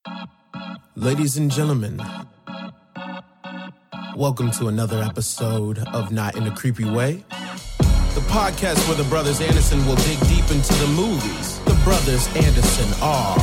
Ladies and gentlemen, welcome to another episode of Not in a Creepy Way, the podcast where the brothers Anderson will dig deep into the movies. The brothers Anderson are...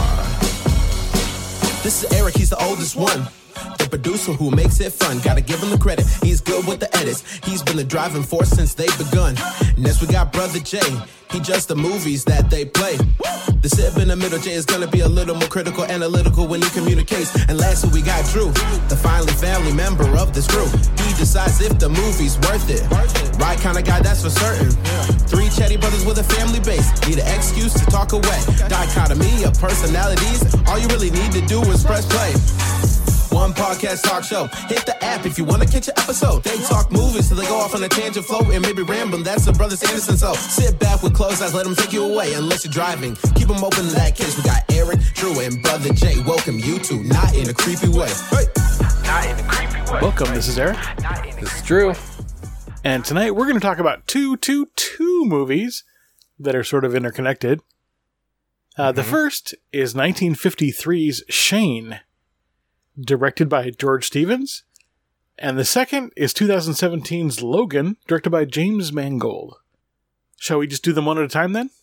This is Eric, he's the oldest one. The producer who makes it fun. Gotta give him the credit, he's good with the edits. He's been the driving force since they've begun. Next we got Brother Jay, he judged the movies that they play. The sib in the middle, Jay is gonna be a little more critical, analytical when he communicates. And lastly we got Drew, the finally family member of this crew. He decides if the movie's worth it. Right kind of guy, that's for certain. Three chatty brothers with a family base, need an excuse to talk away. Dichotomy of personalities, all you really need to do is press play. One podcast talk show. Hit the app if you want to catch an episode. They talk movies till they go off on a tangent flow and maybe rambling. That's the brothers Anderson. So sit back with closed eyes, let them take you away. Unless you're driving, keep them open in that case. We got Eric, Drew, and Brother Jay. Welcome you to Not in a Creepy Way. Hey. Not in a creepy way. Welcome, this is Eric. This is Drew. And tonight we're going to talk about two movies that are sort of interconnected. The first is 1953's Shane, directed by George Stevens. And the second is 2017's Logan, directed by James Mangold. Shall we just do them one at a time then?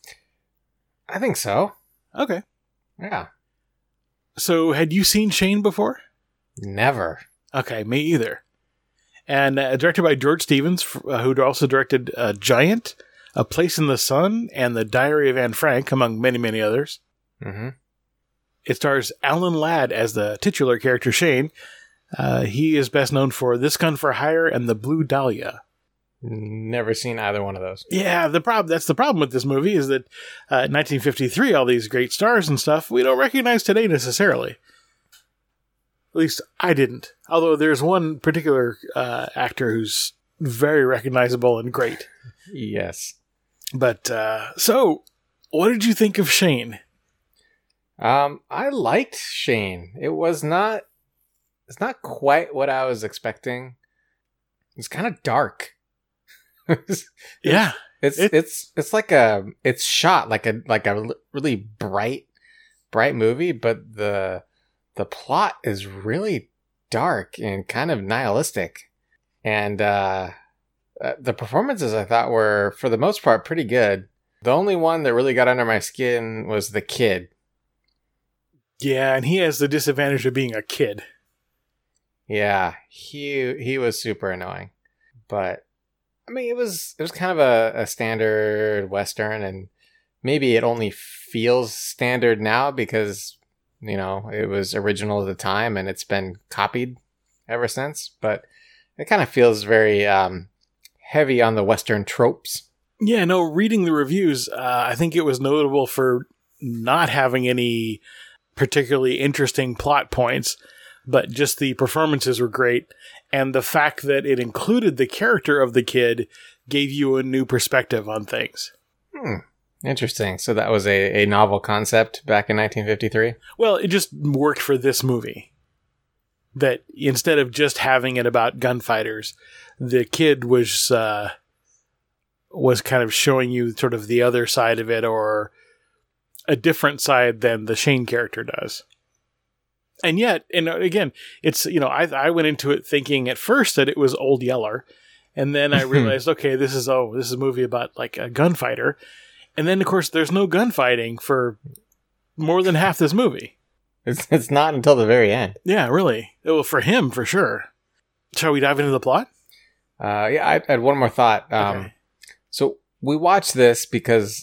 I think so. Okay. Yeah. So, had you seen Shane before? Never. Okay, me either. And directed by George Stevens, who also directed Giant, A Place in the Sun, and The Diary of Anne Frank, among many, many others. Mm-hmm. It stars Alan Ladd as the titular character Shane. He is best known for This Gun for Hire and The Blue Dahlia. Never seen either one of those. Yeah, that's the problem with this movie is that 1953, all these great stars and stuff, we don't recognize today necessarily. At least I didn't. Although there's one particular actor who's very recognizable and great. Yes. But, so, what did you think of Shane? I liked Shane. It's not quite what I was expecting. It's kind of dark. Yeah. It's like it's shot like a really bright movie, but the plot is really dark and kind of nihilistic. And the performances I thought were, for the most part, pretty good. The only one that really got under my skin was the kid. Yeah, and he has the disadvantage of being a kid. Yeah, he was super annoying. But, I mean, it was kind of a standard Western, and maybe it only feels standard now because, you know, it was original at the time and it's been copied ever since. But it kind of feels very heavy on the Western tropes. Yeah, no, reading the reviews, I think it was notable for not having any particularly interesting plot points, but just the performances were great, and the fact that it included the character of the kid gave you a new perspective on things. Interesting. So that was a novel concept back in 1953? Well, it just worked for this movie. That instead of just having it about gunfighters, the kid was kind of showing you sort of the other side of it, or a different side than the Shane character does. And yet, and again, it's, you know, I went into it thinking at first that it was Old Yeller, and then I realized, okay, this is a movie about like a gunfighter, and then of course there's no gunfighting for more than half this movie. It's not until the very end. Yeah, really. Well, for him, for sure. Shall we dive into the plot? Yeah, I had one more thought. Okay. So we watched this because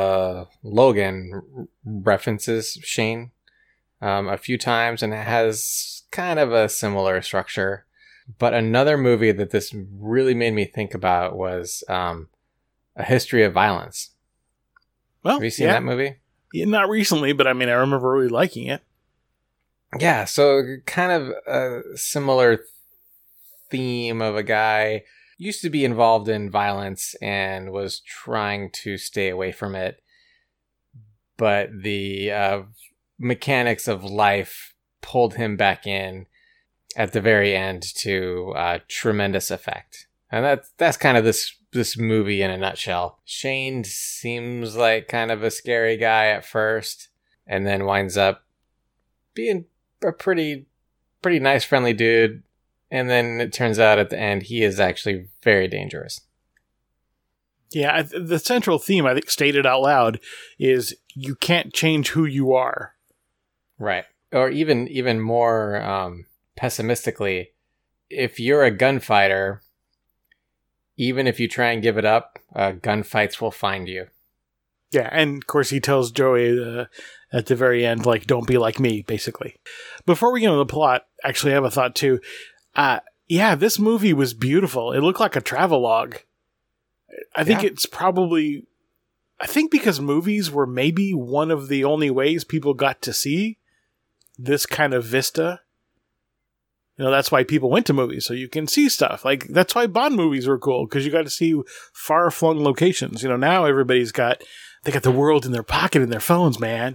Logan references Shane a few times, and it has kind of a similar structure. But another movie that this really made me think about was A History of Violence. Well, have you seen that movie? Yeah, not recently, but I mean, I remember really liking it. Yeah, so kind of a similar theme of a guy used to be involved in violence and was trying to stay away from it. But the mechanics of life pulled him back in at the very end to tremendous effect. And that's kind of this movie in a nutshell. Shane seems like kind of a scary guy at first, and then winds up being a pretty nice, friendly dude. And then it turns out at the end, he is actually very dangerous. Yeah, the central theme, I think, stated out loud, is you can't change who you are. Right. Or even more pessimistically, if you're a gunfighter, even if you try and give it up, gunfights will find you. Yeah, and of course he tells Joey at the very end, like, don't be like me, basically. Before we get into the plot, actually I have a thought too. Yeah, this movie was beautiful. It looked like a travelogue. I think it's probably... I think because movies were maybe one of the only ways people got to see this kind of vista. You know, that's why people went to movies, so you can see stuff. Like, that's why Bond movies were cool, because you got to see far-flung locations. You know, now everybody's got... They got the world in their pocket in their phones, man.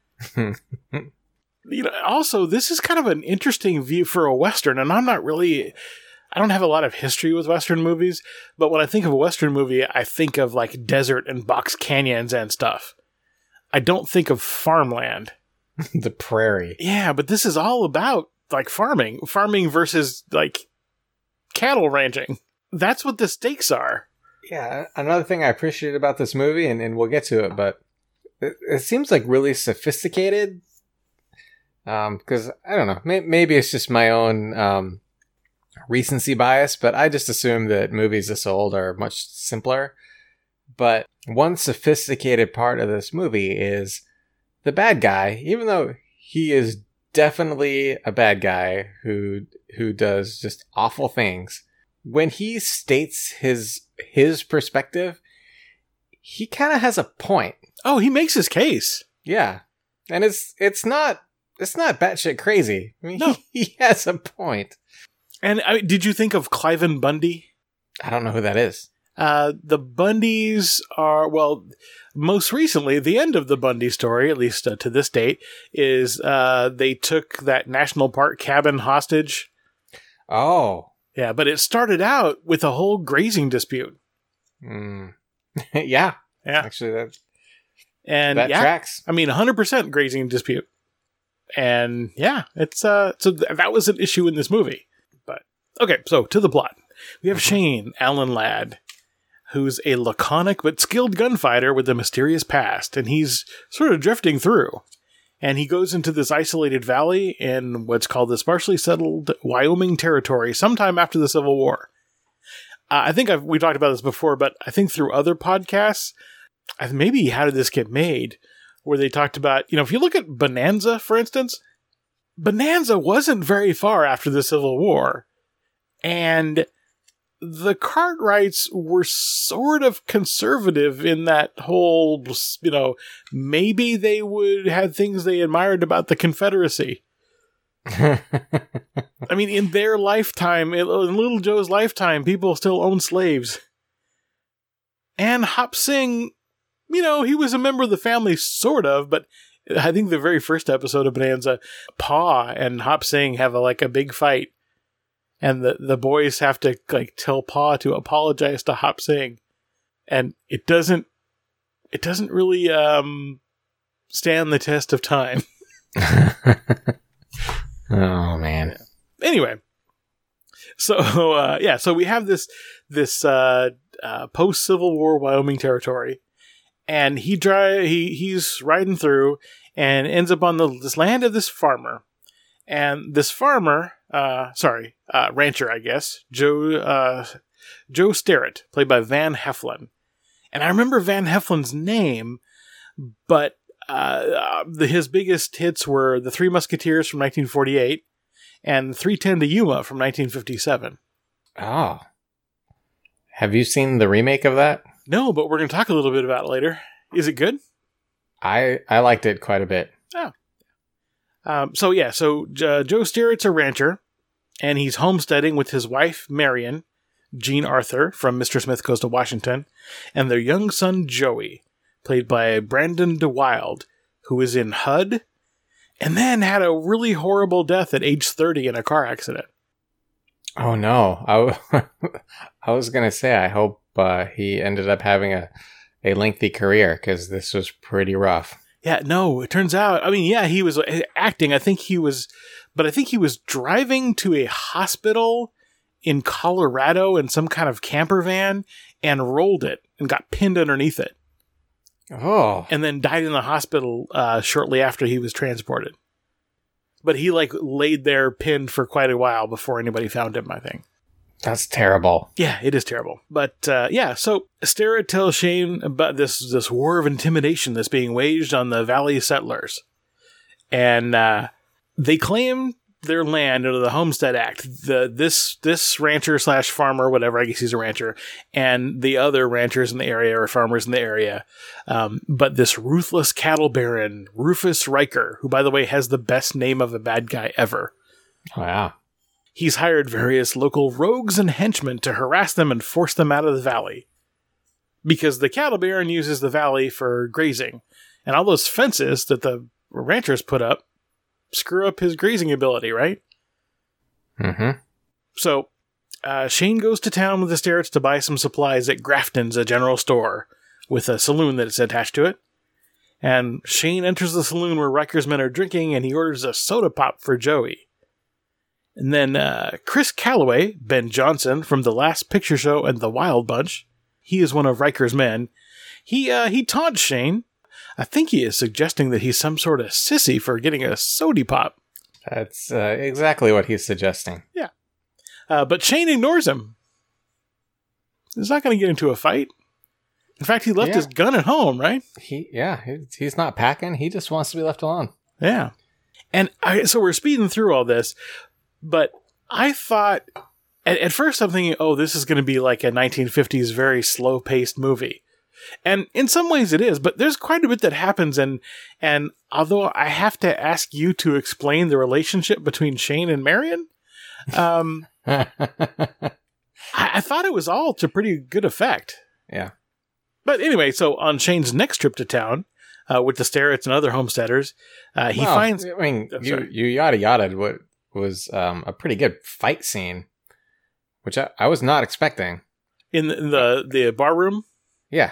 You know, also, this is kind of an interesting view for a Western, and I don't have a lot of history with Western movies, but when I think of a Western movie, I think of, like, desert and box canyons and stuff. I don't think of farmland. The prairie. Yeah, but this is all about, like, farming versus, like, cattle ranching. That's what the stakes are. Yeah, another thing I appreciate about this movie, and we'll get to it, but it seems like really sophisticated. Because, I don't know, maybe it's just my own recency bias, but I just assume that movies this old are much simpler. But one sophisticated part of this movie is the bad guy, even though he is definitely a bad guy who does just awful things. When he states his perspective, he kind of has a point. Oh, he makes his case. Yeah. And it's not batshit crazy. I mean, no. He has a point. And did you think of Cliven Bundy? I don't know who that is. The Bundys are, well, most recently, the end of the Bundy story, at least to this date, is they took that national park cabin hostage. Oh. Yeah, but it started out with a whole grazing dispute. Yeah. Yeah. Actually, that tracks. I mean, 100% grazing dispute. And yeah, it's so that was an issue in this movie. But okay, so to the plot. We have Shane Allen Ladd, who's a laconic but skilled gunfighter with a mysterious past, and he's sort of drifting through. And he goes into this isolated valley in what's called the sparsely settled Wyoming Territory sometime after the Civil War. I think we talked about this before, but I think through other podcasts, maybe How Did This Get Made, where they talked about, you know, if you look at Bonanza, for instance, Bonanza wasn't very far after the Civil War. And the Cartwrights were sort of conservative in that whole, you know, maybe they would have things they admired about the Confederacy. I mean, in their lifetime, in Little Joe's lifetime, people still owned slaves. And Hop Sing, you know, he was a member of the family, sort of, but I think the very first episode of Bonanza, Pa and Hop Sing have a big fight. And the boys have to, like, tell Pa to apologize to Hop Sing. And it doesn't really stand the test of time. Oh, man. Anyway. So, so we have this post-Civil War Wyoming territory. And he's riding through and ends up on this land of this farmer. And this farmer, rancher, I guess, Joe Sterrett, played by Van Heflin. And I remember Van Heflin's name, but his biggest hits were The Three Musketeers from 1948 and 3:10 to Yuma from 1957. Oh. Have you seen the remake of that? No, but we're going to talk a little bit about it later. Is it good? I liked it quite a bit. Oh. So Joe Sterrett's a rancher, and he's homesteading with his wife, Marion, Jean Arthur from Mr. Smith Goes to Washington, and their young son, Joey, played by Brandon DeWild, who is in HUD, and then had a really horrible death at age 30 in a car accident. Oh, no. I was going to say, I hope he ended up having a lengthy career, because this was pretty rough. Yeah, no, it turns out, I mean, yeah, he was acting. I think he was driving to a hospital in Colorado in some kind of camper van and rolled it and got pinned underneath it. Oh. And then died in the hospital shortly after he was transported. But he laid there pinned for quite a while before anybody found him, I think. That's terrible. Yeah, it is terrible. But so Starrett tells Shane about this war of intimidation that's being waged on the Valley settlers. And they claim their land under the Homestead Act. This rancher / farmer, whatever, I guess he's a rancher, and the other ranchers in the area or farmers in the area. But this ruthless cattle baron, Rufus Riker, who, by the way, has the best name of a bad guy ever. Wow. He's hired various local rogues and henchmen to harass them and force them out of the valley. Because the cattle baron uses the valley for grazing. And all those fences that the ranchers put up screw up his grazing ability, right? Mm-hmm. So, Shane goes to town with the Starretts to buy some supplies at Grafton's, a general store, with a saloon that's attached to it. And Shane enters the saloon where Riker's men are drinking, and he orders a soda pop for Joey. And then Chris Calloway, Ben Johnson from The Last Picture Show and The Wild Bunch, he is one of Riker's men. He taunts Shane. I think he is suggesting that he's some sort of sissy for getting a sody pop. That's exactly what he's suggesting. Yeah. But Shane ignores him. He's not going to get into a fight. In fact, he left his gun at home, right? He's not packing. He just wants to be left alone. Yeah. And so we're speeding through all this. But I thought, at first I'm thinking, oh, this is going to be like a 1950s very slow-paced movie. And in some ways it is, but there's quite a bit that happens. And although I have to ask you to explain the relationship between Shane and Marion, I thought it was all to pretty good effect. Yeah. But anyway, so on Shane's next trip to town, with the Starretts and other homesteaders, he finds... I mean, you yada-yada'd what was a pretty good fight scene, which I was not expecting. In the bar room? Yeah.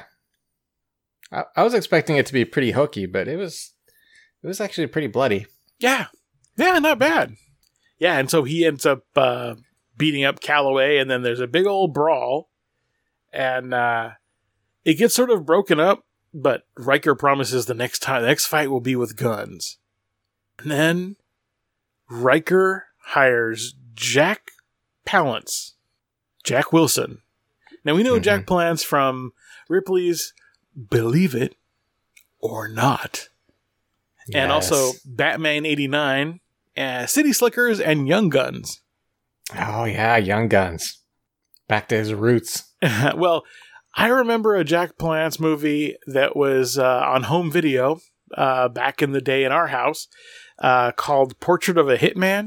I was expecting it to be pretty hokey, but it was actually pretty bloody. Yeah. Yeah, not bad. Yeah, and so he ends up beating up Calloway, and then there's a big old brawl, and it gets sort of broken up, but Riker promises the next fight will be with guns. And then Riker hires Jack Palance. Jack Wilson. Now, we know Jack Palance from Ripley's Believe It or Not. Yes. And also Batman 89, City Slickers, and Young Guns. Oh, yeah, Young Guns. Back to his roots. Well, I remember a Jack Palance movie that was on home video back in the day in our house called Portrait of a Hitman.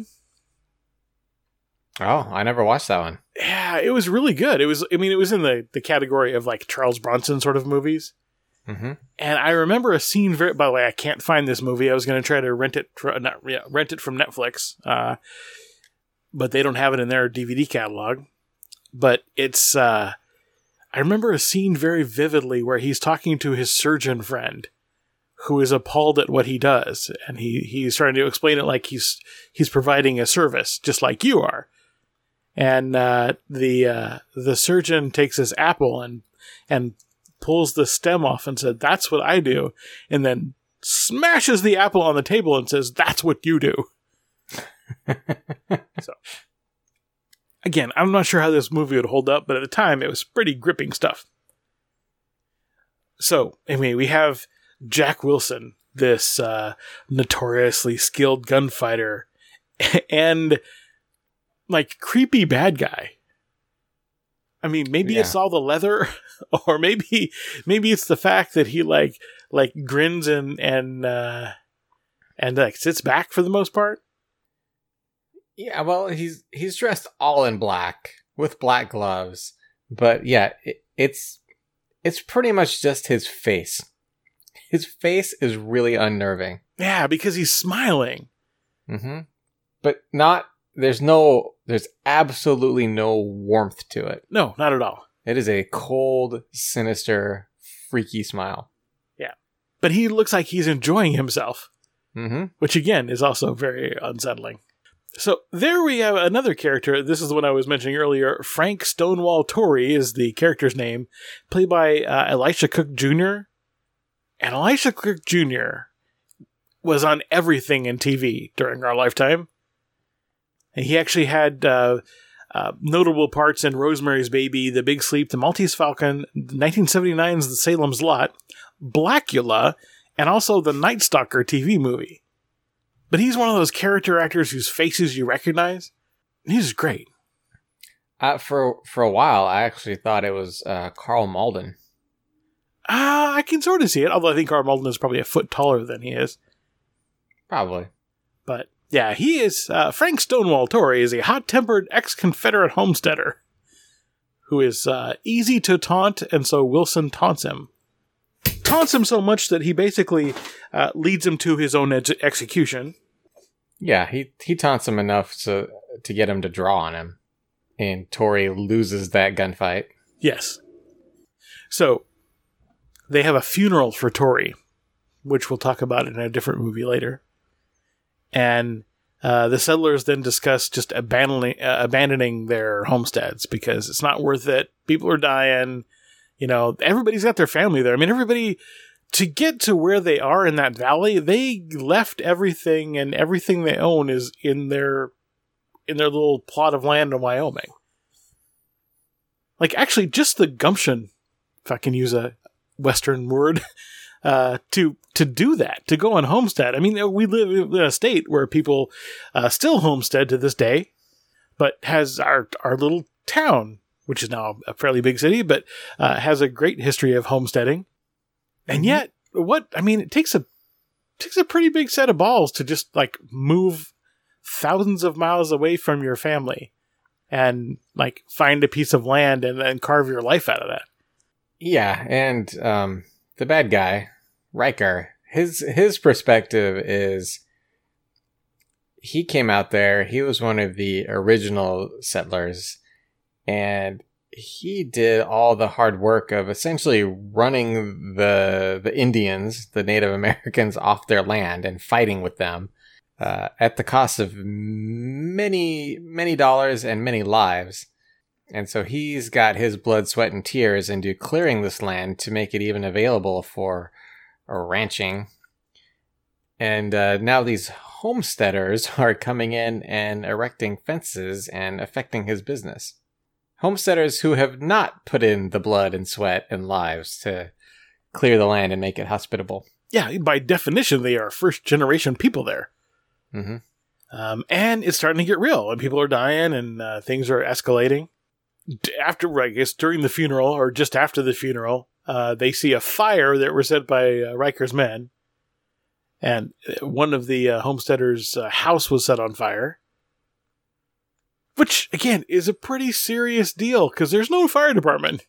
Oh, I never watched that one. Yeah, it was really good. It was in the category of like Charles Bronson sort of movies. Mm-hmm. And I remember a scene by the way, I can't find this movie. I was going to try to rent it from Netflix. But they don't have it in their DVD catalog. But it's, I remember a scene very vividly where he's talking to his surgeon friend who is appalled at what he does. And he's trying to explain it like he's providing a service, just like you are. And the surgeon takes his apple and pulls the stem off and said, "That's what I do," and then smashes the apple on the table and says, "That's what you do." So, again, I'm not sure how this movie would hold up, but at the time, it was pretty gripping stuff. So, anyway, we have Jack Wilson, this notoriously skilled gunfighter, and like creepy bad guy. I mean, maybe it's all the leather, or maybe it's the fact that he like grins and like sits back for the most part. Yeah, well, he's dressed all in black with black gloves, but yeah, it's pretty much just his face. His face is really unnerving. Yeah, because he's smiling. Mm-hmm. But there's absolutely no warmth to it. No, not at all. It is a cold, sinister, freaky smile. Yeah. but he looks like he's enjoying himself, which again is also very unsettling. So there we have another character. This is the one I was mentioning earlier. Frank Stonewall Torrey is the character's name, played by Elisha Cook Jr. And Elisha Cook Jr. was on everything in TV during our lifetime. And he actually had notable parts in Rosemary's Baby, The Big Sleep, The Maltese Falcon, 1979's The Salem's Lot, Blackula, and also the Night Stalker TV movie. But he's one of those character actors whose faces you recognize. He's great. For a while, I actually thought it was Carl Malden. I can sort of see it, although I think Carl Malden is probably a foot taller than he is. Probably. But yeah, he is. Frank Stonewall Torrey is a hot-tempered ex-Confederate homesteader who is easy to taunt, and so Wilson taunts him. Taunts him so much that he basically leads him to his own execution. Yeah, he taunts him enough to get him to draw on him. And Torrey loses that gunfight. Yes. So, they have a funeral for Torrey, which we'll talk about in a different movie later. And the settlers then discuss just abandoning their homesteads because it's not worth it. People are dying. You know, everybody's got their family there. I mean, everybody, to get to where they are in that valley, they left everything, and everything they own is in their little plot of land in Wyoming. Like, actually, just the gumption, if I can use a Western word, to do that, to go on homestead. I mean, we live in a state where people still homestead to this day, but has our little town, which is now a fairly big city, but has a great history of homesteading. And yet, it takes a pretty big set of balls to just like move thousands of miles away from your family and like find a piece of land and then carve your life out of that. Yeah, and the bad guy, Riker, his perspective is he came out there, he was one of the original settlers, and he did all the hard work of essentially running the Indians, the Native Americans, off their land and fighting with them at the cost of many, many dollars and many lives. And so he's got his blood, sweat, and tears into clearing this land to make it even available for ranching. And now these homesteaders are coming in and erecting fences and affecting his business. Homesteaders who have not put in the blood and sweat and lives to clear the land and make it hospitable. Yeah, by definition, they are first-generation people there. Mm-hmm. And it's starting to get real, and people are dying, and things are escalating. After, I guess, during the funeral, or just after the funeral, they see a fire that was set by Riker's men, and one of the homesteaders' house was set on fire. Which, again, is a pretty serious deal, because there's no fire department.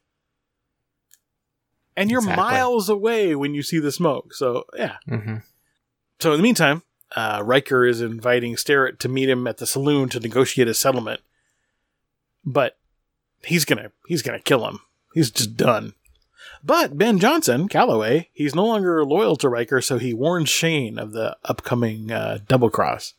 And you're miles away when you see the smoke, so, yeah. Mm-hmm. So, in the meantime, Riker is inviting Sterrett to meet him at the saloon to negotiate a settlement. But he's gonna kill him. He's just done. But Ben Johnson, Calloway, he's no longer loyal to Riker, so he warns Shane of the upcoming double cross.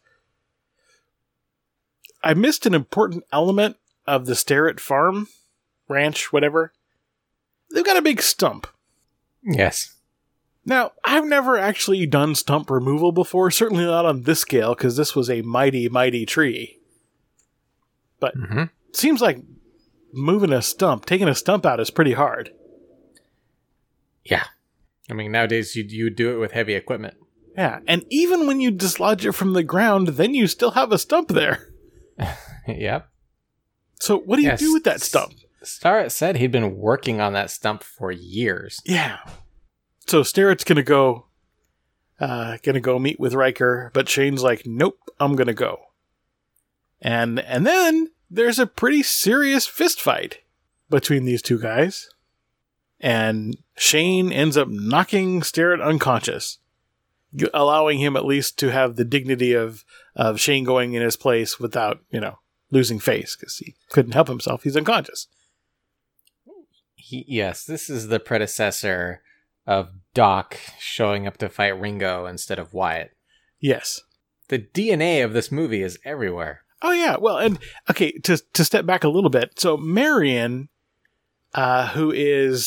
I missed an important element of the Sterrett farm, ranch, whatever. They've got a big stump. Yes. Now, I've never actually done stump removal before, certainly not on this scale, because this was a mighty, mighty tree. But it seems like taking a stump out is pretty hard. Yeah. I mean, nowadays you do it with heavy equipment. Yeah, and even when you dislodge it from the ground, then you still have a stump there. Yep. So what do you do with that stump? Starrett said he'd been working on that stump for years. Yeah. So Sterrett's gonna go meet with Riker, but Shane's like, nope, I'm gonna go. And then there's a pretty serious fist fight between these two guys. And Shane ends up knocking Sterrett unconscious, allowing him at least to have the dignity of Shane going in his place without, losing face, because he couldn't help himself. He's unconscious. Yes, this is the predecessor of Doc showing up to fight Ringo instead of Wyatt. Yes. The DNA of this movie is everywhere. Oh, yeah. Well, and okay, to step back a little bit. So Marion, who is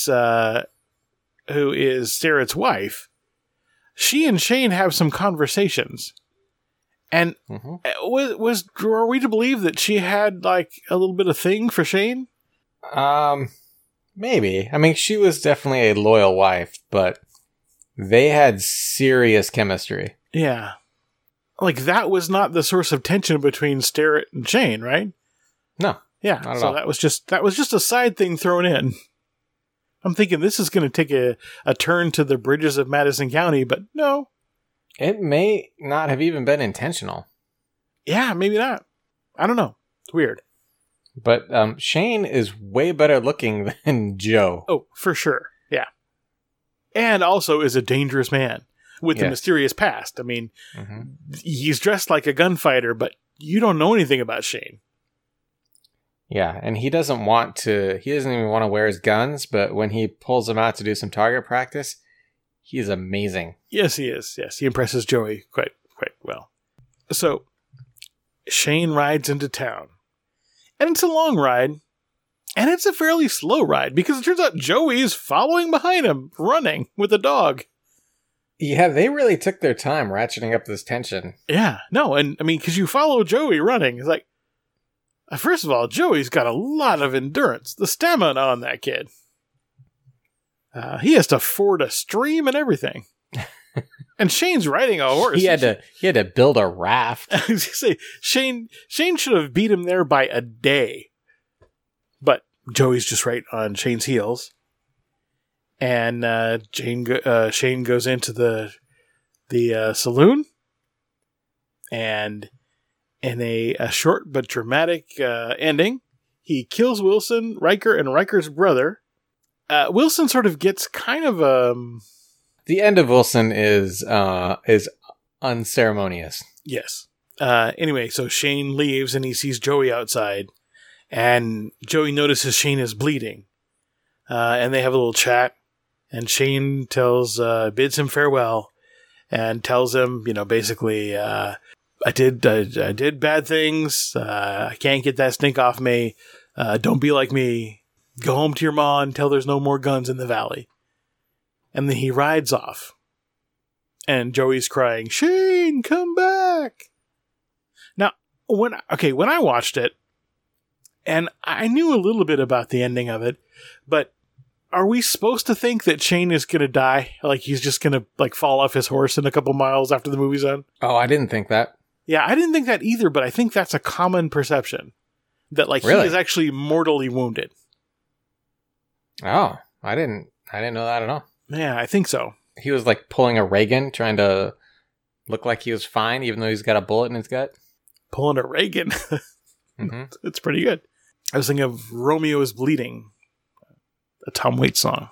Starrett's wife, she and Shane have some conversations. And were we to believe that she had like a little bit of thing for Shane? Maybe. I mean, she was definitely a loyal wife, but they had serious chemistry. Yeah. Like, that was not the source of tension between Starrett and Shane, right? No. Yeah. Not at So all. that was just a side thing thrown in. I'm thinking this is going to take a turn to the bridges of Madison County, but no. It may not have even been intentional. Yeah, maybe not. I don't know. It's weird. But Shane is way better looking than Joe. Oh, for sure. Yeah. And also is a dangerous man with a mysterious past. I mean, he's dressed like a gunfighter, but you don't know anything about Shane. Yeah, and he doesn't even want to wear his guns, but when he pulls them out to do some target practice, he's amazing. Yes, he is. Yes, he impresses Joey quite well. So, Shane rides into town. And it's a long ride. And it's a fairly slow ride, because it turns out Joey is following behind him, running with a dog. Yeah, they really took their time ratcheting up this tension. Yeah, no, and I mean, because you follow Joey running, it's like, first of all, Joey's got a lot of endurance. The stamina on that kid. He has to ford a stream and everything. And Shane's riding a horse. He had to build a raft. I was gonna say, Shane should have beat him there by a day. But Joey's just right on Shane's heels. And Shane goes into the saloon. And in a short but dramatic ending, he kills Wilson, Riker, and Riker's brother. Wilson sort of gets kind of The end of Wilson is unceremonious. Yes. Anyway, so Shane leaves and he sees Joey outside. And Joey notices Shane is bleeding. And they have a little chat. And Shane bids him farewell. And tells him, basically, I did bad things. I can't get that stink off me. Don't be like me. Go home to your ma and tell there's no more guns in the valley. And then he rides off. And Joey's crying, Shane, come back. Now, when I watched it, and I knew a little bit about the ending of it, but are we supposed to think that Shane is going to die? Like, he's just going to fall off his horse in a couple miles after the movie's done? Oh, I didn't think that. Yeah, I didn't think that either, but I think that's a common perception. That, Really? He is actually mortally wounded. Oh, I didn't know that at all. Yeah, I think so. He was pulling a Reagan, trying to look like he was fine, even though he's got a bullet in his gut. Pulling a Reagan. Mm-hmm. It's pretty good. I was thinking of Romeo is Bleeding, a Tom Waits song.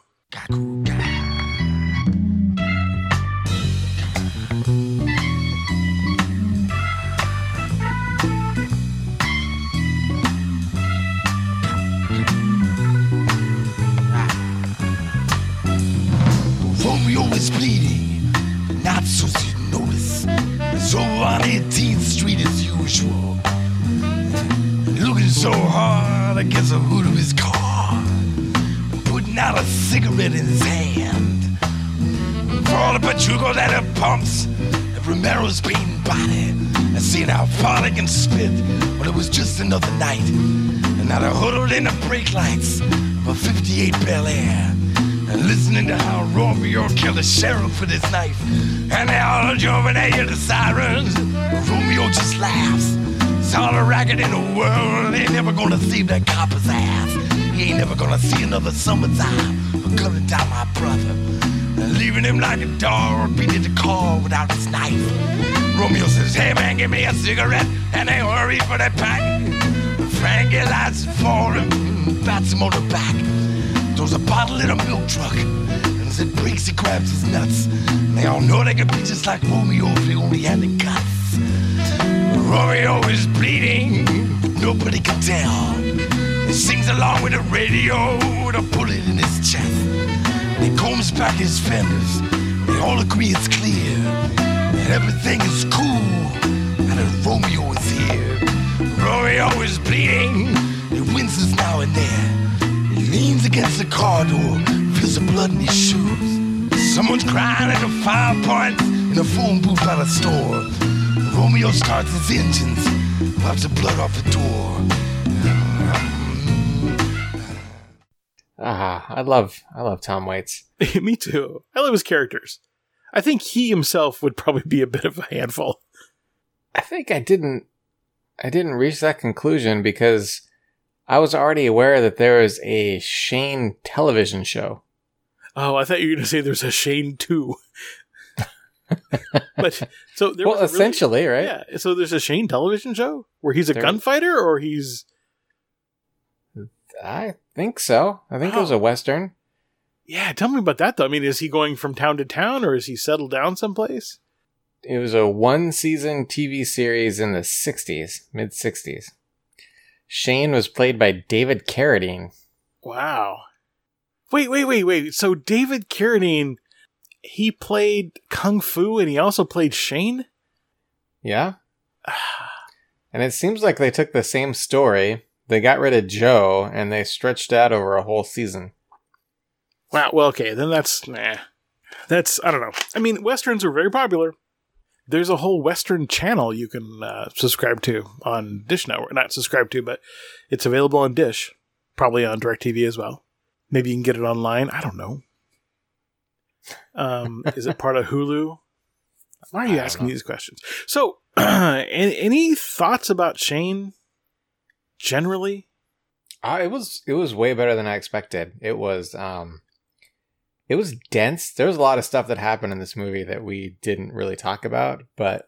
Romeo is bleeding, not so you notice. So on 18th Street as usual, looking so hard against the hood of his car, putting out a cigarette in his hand. For all the pachuco that it pumps, and Romero's beaten body, and seeing how far they can spit, but it was just another night. And now they're huddled in the brake lights of a 58 Bel Air, and listening to how Romeo killed the sheriff with his knife. And they all jumping at the sirens. Romeo just laughs. It's all the racket in the world. They ain't never gonna save that copper's ass. He ain't never gonna see another summertime for cutting down my brother and leaving him like a dog beating the car without his knife. Romeo says, hey man, give me a cigarette, and they hurry for that pack. Frankie lights it for him, bats him on the back. Throws a bottle in a milk truck, and as it breaks, he grabs his nuts. And they all know they can be just like Romeo if they only had the guts. Romeo is bleeding, nobody can tell. He sings along with the radio with a bullet in his chest. He combs back his fenders. They all agree it's clear that everything is cool and that Romeo is here. Romeo is bleeding. He winces now and then. He leans against the car door, feels the blood in his shoes. Someone's crying at the 5 points in a phone booth at a store. Romeo starts his engines, wipes the blood off the door. I love Tom Waits. Me too. I love his characters. I think he himself would probably be a bit of a handful. I think I didn't reach that conclusion because I was already aware that there was a Shane television show. Oh, I thought you were going to say there's a Shane 2. But so there was essentially, right? Yeah. So there's a Shane television show where he's a gunfighter, or he's. I think so. I think it was a Western. Yeah, tell me about that though. I mean, is he going from town to town, or is he settled down someplace? It was a 1-season TV series in the 60s, mid-60s. Shane was played by David Carradine. Wow. Wait. So David Carradine, he played Kung Fu and he also played Shane? Yeah. And it seems like they took the same story, they got rid of Joe, and they stretched out over a whole season. Wow, well, okay, then that's, I don't know. I mean, Westerns are very popular. There's a whole Western channel you can subscribe to on Dish Network. Not subscribe to, but it's available on Dish. Probably on DirecTV as well. Maybe you can get it online. I don't know. Is it part of Hulu? Why are you asking me these questions? So, any thoughts about Shane generally? It was way better than I expected. It was dense. There was a lot of stuff that happened in this movie that we didn't really talk about, but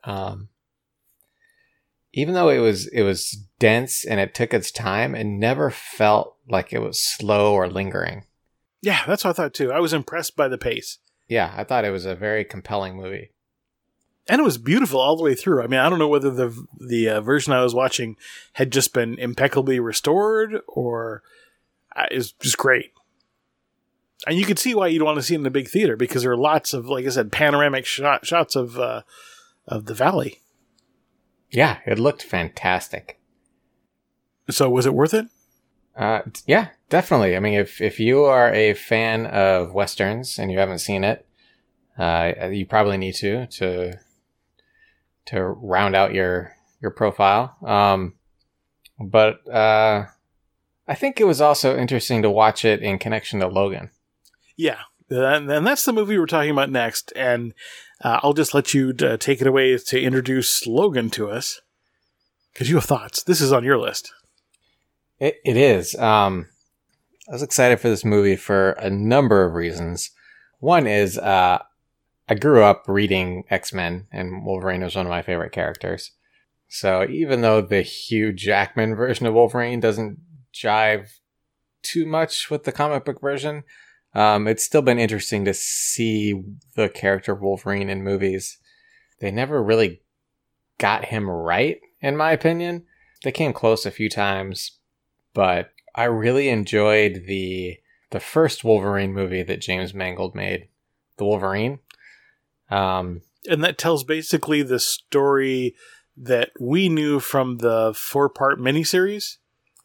even though it was dense and it took its time, it never felt like it was slow or lingering. Yeah, that's what I thought too. I was impressed by the pace. Yeah, I thought it was a very compelling movie. And it was beautiful all the way through. I mean, I don't know whether the version I was watching had just been impeccably restored or is just great. And you could see why you'd want to see it in the big theater, because there are lots of, like I said, panoramic shots of the valley. Yeah, it looked fantastic. So was it worth it? Yeah, definitely. I mean, if you are a fan of Westerns and you haven't seen it, you probably need to round out your profile. But I think it was also interesting to watch it in connection to Logan. Yeah, and that's the movie we're talking about next. And I'll just let you take it away to introduce Logan to us, because you have thoughts. This is on your list. It is. I was excited for this movie for a number of reasons. One is I grew up reading X-Men, and Wolverine was one of my favorite characters. So even though the Hugh Jackman version of Wolverine doesn't jive too much with the comic book version, it's still been interesting to see the character of Wolverine in movies. They never really got him right, in my opinion. They came close a few times, but I really enjoyed the first Wolverine movie that James Mangold made, The Wolverine. And that tells basically the story that we knew from the 4-part miniseries?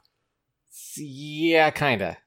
Yeah, kinda.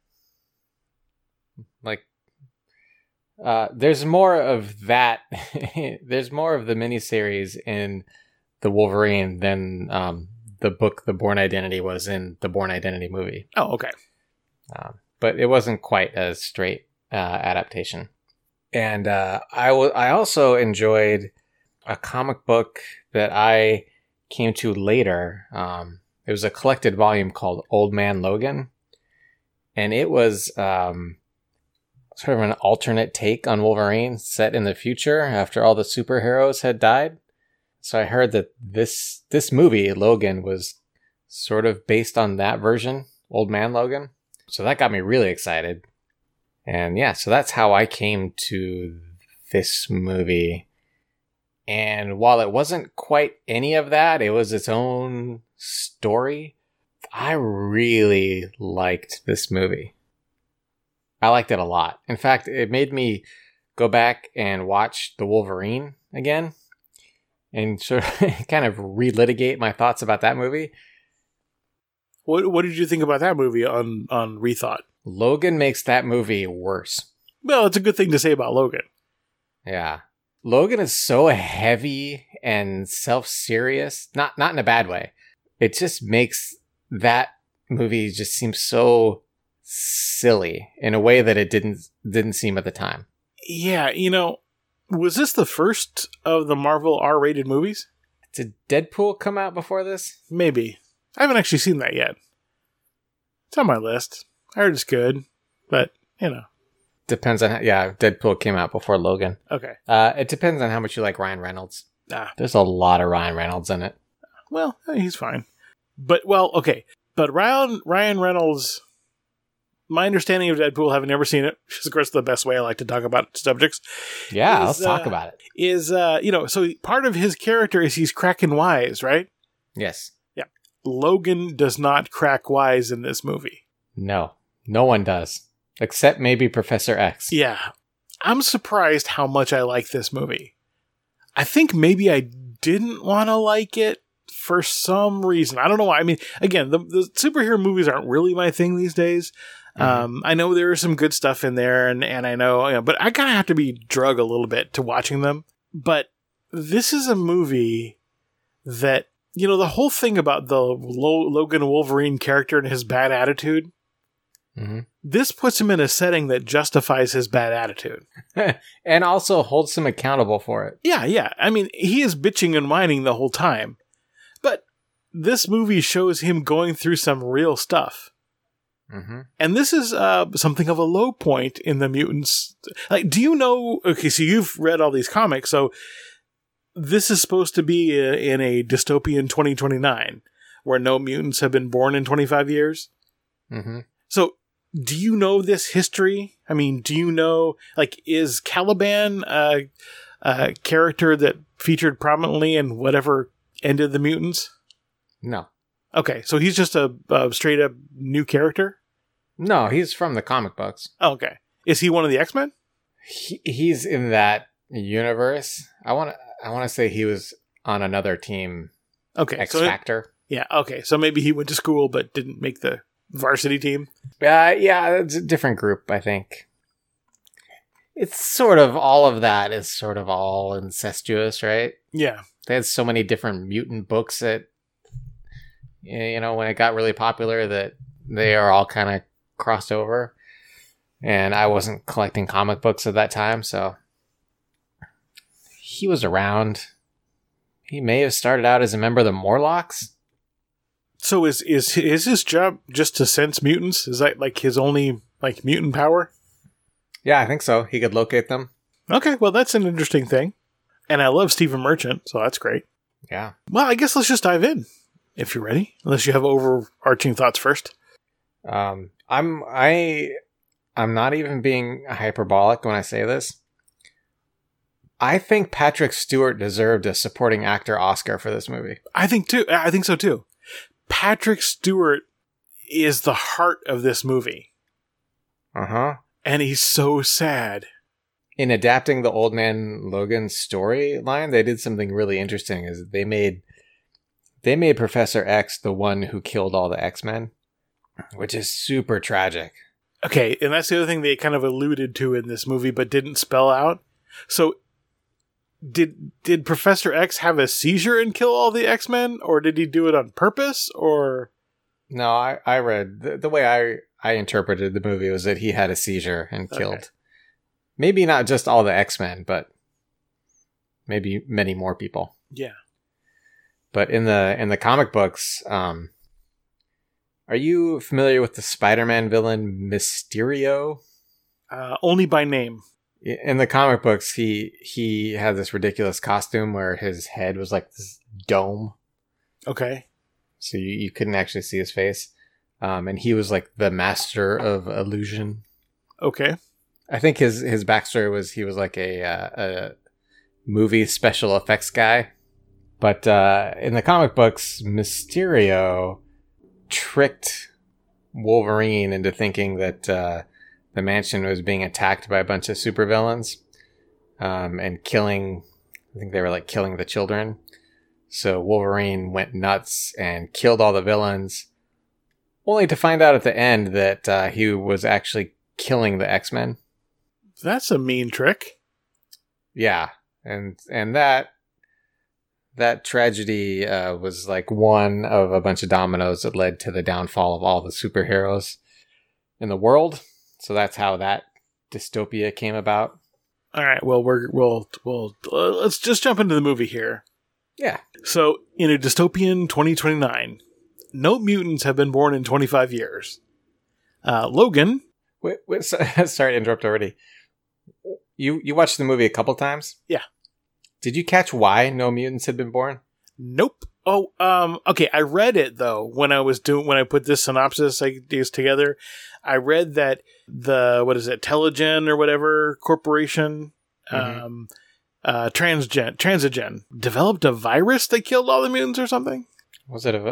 Like, there's more of that. There's more of the miniseries in The Wolverine than the book The Bourne Identity was in the Bourne Identity movie. Oh, okay. But it wasn't quite a straight adaptation. And I also enjoyed a comic book that I came to later. It was a collected volume called Old Man Logan. And it was sort of an alternate take on Wolverine set in the future after all the superheroes had died. So I heard that this movie, Logan, was sort of based on that version, Old Man Logan. So that got me really excited. And yeah, so that's how I came to this movie. And while it wasn't quite any of that, it was its own story. I really liked this movie. I liked it a lot. In fact, it made me go back and watch The Wolverine again and sort of kind of relitigate my thoughts about that movie. What did you think about that movie on rethought? Logan makes that movie worse. Well, it's a good thing to say about Logan. Yeah. Logan is so heavy and self-serious. Not in a bad way. It just makes that movie just seem so silly in a way that it didn't seem at the time. Yeah, was this the first of the Marvel R-rated movies? Did Deadpool come out before this? Maybe. I haven't actually seen that yet. It's on my list. I heard it's good, but, Depends on Deadpool came out before Logan. Okay. It depends on how much you like Ryan Reynolds. There's a lot of Ryan Reynolds in it. Well, he's fine. But Ryan Reynolds, my understanding of Deadpool, having never seen it, which is of course the best way I like to talk about subjects. Yeah, let's talk about it. So part of his character is he's cracking wise, right? Yes. Yeah. Logan does not crack wise in this movie. No one does. Except maybe Professor X. Yeah. I'm surprised how much I like this movie. I think maybe I didn't want to like it for some reason. I don't know why. I mean, again, the superhero movies aren't really my thing these days. Mm-hmm. I know there is some good stuff in there, and I know, but I kind of have to be drug a little bit to watching them. But this is a movie that, the whole thing about the Logan Wolverine character and his bad attitude, mm-hmm. This puts him in a setting that justifies his bad attitude. And also holds him accountable for it. Yeah. I mean, he is bitching and whining the whole time. But this movie shows him going through some real stuff. Mm-hmm. And this is something of a low point in the mutants. Like, do you know... Okay, so you've read all these comics, so this is supposed to be in a dystopian 2029, where no mutants have been born in 25 years. Mm-hmm. So, do you know this history? I mean, do you know... Like, is Caliban a character that featured prominently in whatever ended the mutants? No. Okay, so he's just a straight-up new character? No, he's from the comic books. Oh, okay. Is he one of the X-Men? He's in that universe. I want to say he was on another team. Okay, X-Factor. Yeah, okay. So maybe he went to school but didn't make the varsity team? Yeah, it's a different group, I think. It's sort of all of that is sort of all incestuous, right? Yeah. They had so many different mutant books that, when it got really popular, that they are all kind of crossed over. And I wasn't collecting comic books at that time, so he was around. He may have started out as a member of the Morlocks. So is his job just to sense mutants? Is that like his only mutant power? Yeah, I think so. He could locate them. Okay, well that's an interesting thing. And I love Stephen Merchant, so that's great. Yeah. Well, I guess let's just dive in, if you're ready. Unless you have overarching thoughts first. I'm not even being hyperbolic when I say this. I think Patrick Stewart deserved a supporting actor Oscar for this movie. I think so too. Patrick Stewart is the heart of this movie. Uh-huh. And he's so sad. In adapting the Old Man Logan storyline, they did something really interesting. Is they made Professor X the one who killed all the X-Men, which is super tragic. Okay, and that's the other thing they kind of alluded to in this movie, but didn't spell out. So, did Professor X have a seizure and kill all the X-Men, or did he do it on purpose, or? No, I read the way I interpreted the movie was that he had a seizure and killed. Maybe not just all the X-Men, but maybe many more people. Yeah. But in the comic books, are you familiar with the Spider-Man villain Mysterio? Only by name. In the comic books, he had this ridiculous costume where his head was like this dome. Okay. So you couldn't actually see his face. And he was like the master of illusion. Okay. I think his backstory was he was like a movie special effects guy. But in the comic books, Mysterio tricked Wolverine into thinking that the mansion was being attacked by a bunch of supervillains, and killing. I think they were like killing the children. So Wolverine went nuts and killed all the villains, only to find out at the end that he was actually killing the X-Men. That's a mean trick. Yeah, and that tragedy was like one of a bunch of dominoes that led to the downfall of all the superheroes in the world. So that's how that dystopia came about. All right. Well, we'll let's just jump into the movie here. Yeah. So, in a dystopian 2029, no mutants have been born in 25 years. Logan. Wait, sorry to interrupt already. You watched the movie a couple times? Yeah. Did you catch why no mutants had been born? Nope. Oh, okay. I read it though when I put this synopsis ideas together. I read that Telegen or whatever corporation, Transigen developed a virus that killed all the mutants or something. Was it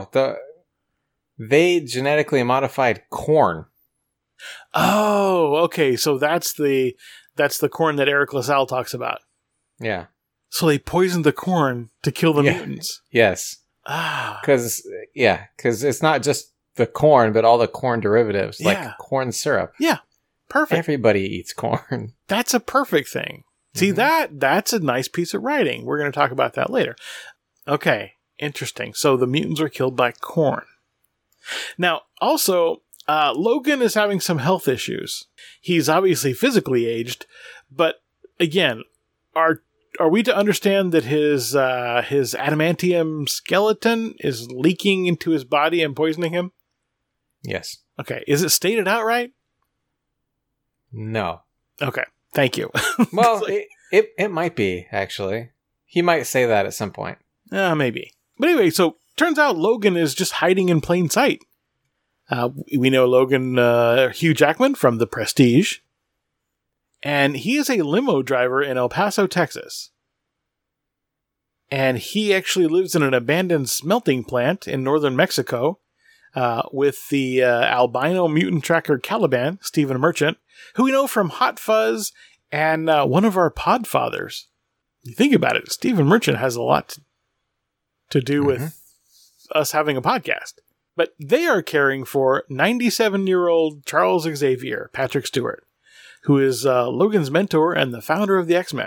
they genetically modified corn. Oh, okay. So that's the corn that Eric LaSalle talks about. Yeah. So they poisoned the corn to kill the mutants. Yes. Ah. Because it's not just the corn, but all the corn derivatives, like corn syrup. Yeah. Perfect. Everybody eats corn. That's a perfect thing. See, that's a nice piece of writing. We're going to talk about that later. Okay. Interesting. So the mutants are killed by corn. Now, also, Logan is having some health issues. He's obviously physically aged, but again, are we to understand that his adamantium skeleton is leaking into his body and poisoning him? Yes. Okay. Is it stated outright? No. Okay. Thank you. Well, it might be, actually. He might say that at some point. Maybe. But anyway, so turns out Logan is just hiding in plain sight. We know Logan, Hugh Jackman from The Prestige. And he is a limo driver in El Paso, Texas. And he actually lives in an abandoned smelting plant in northern Mexico with the albino mutant tracker Caliban, Stephen Merchant, who we know from Hot Fuzz and one of our Podfathers. You think about it, Stephen Merchant has a lot to do with us having a podcast. But they are caring for 97-year-old Charles Xavier, Patrick Stewart, who is Logan's mentor and the founder of the X-Men.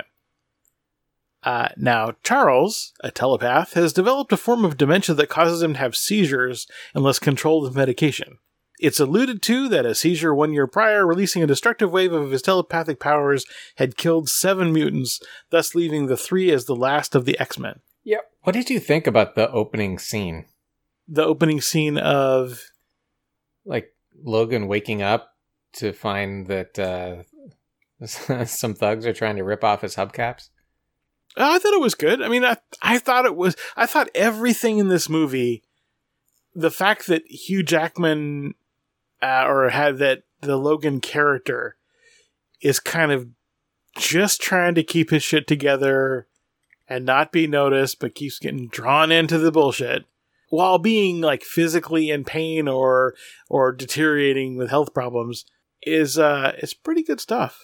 Now, Charles, a telepath, has developed a form of dementia that causes him to have seizures unless controlled with medication. It's alluded to that a seizure 1 year prior, releasing a destructive wave of his telepathic powers, had killed 7 mutants, thus leaving the 3 as the last of the X-Men. Yep. What did you think about the opening scene? The opening scene of... like, Logan waking up to find that some thugs are trying to rip off his hubcaps? I thought it was good. I mean, I thought everything in this movie, the fact that Hugh Jackman, or had that the Logan character is kind of just trying to keep his shit together and not be noticed, but keeps getting drawn into the bullshit while being like physically in pain or deteriorating with health problems is it's pretty good stuff.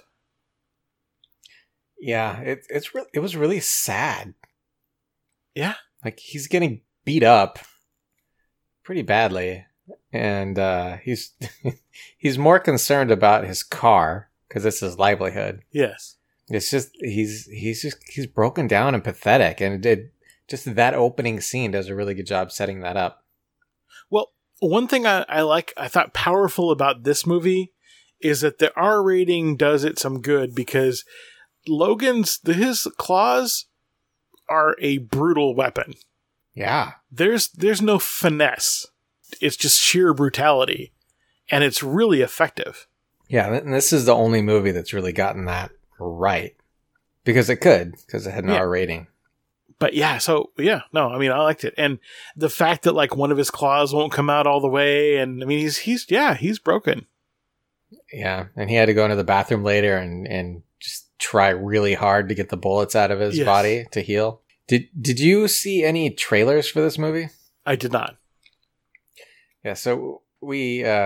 Yeah, it was really sad. Yeah. Like, he's getting beat up pretty badly, and he's he's more concerned about his car because it's his livelihood. Yes. It's just he's broken down and pathetic, and just that opening scene does a really good job setting that up. Well, one thing I thought powerful about this movie is that the R rating does it some good because his claws are a brutal weapon. Yeah. There's no finesse. It's just sheer brutality. And it's really effective. Yeah, and this is the only movie that's really gotten that right. Because it had an R rating. But yeah, I mean, I liked it. And the fact that like one of his claws won't come out all the way, and I mean he's broken. Yeah, and he had to go into the bathroom later and just try really hard to get the bullets out of his body to heal. Did you see any trailers for this movie? I did not. Yeah, so we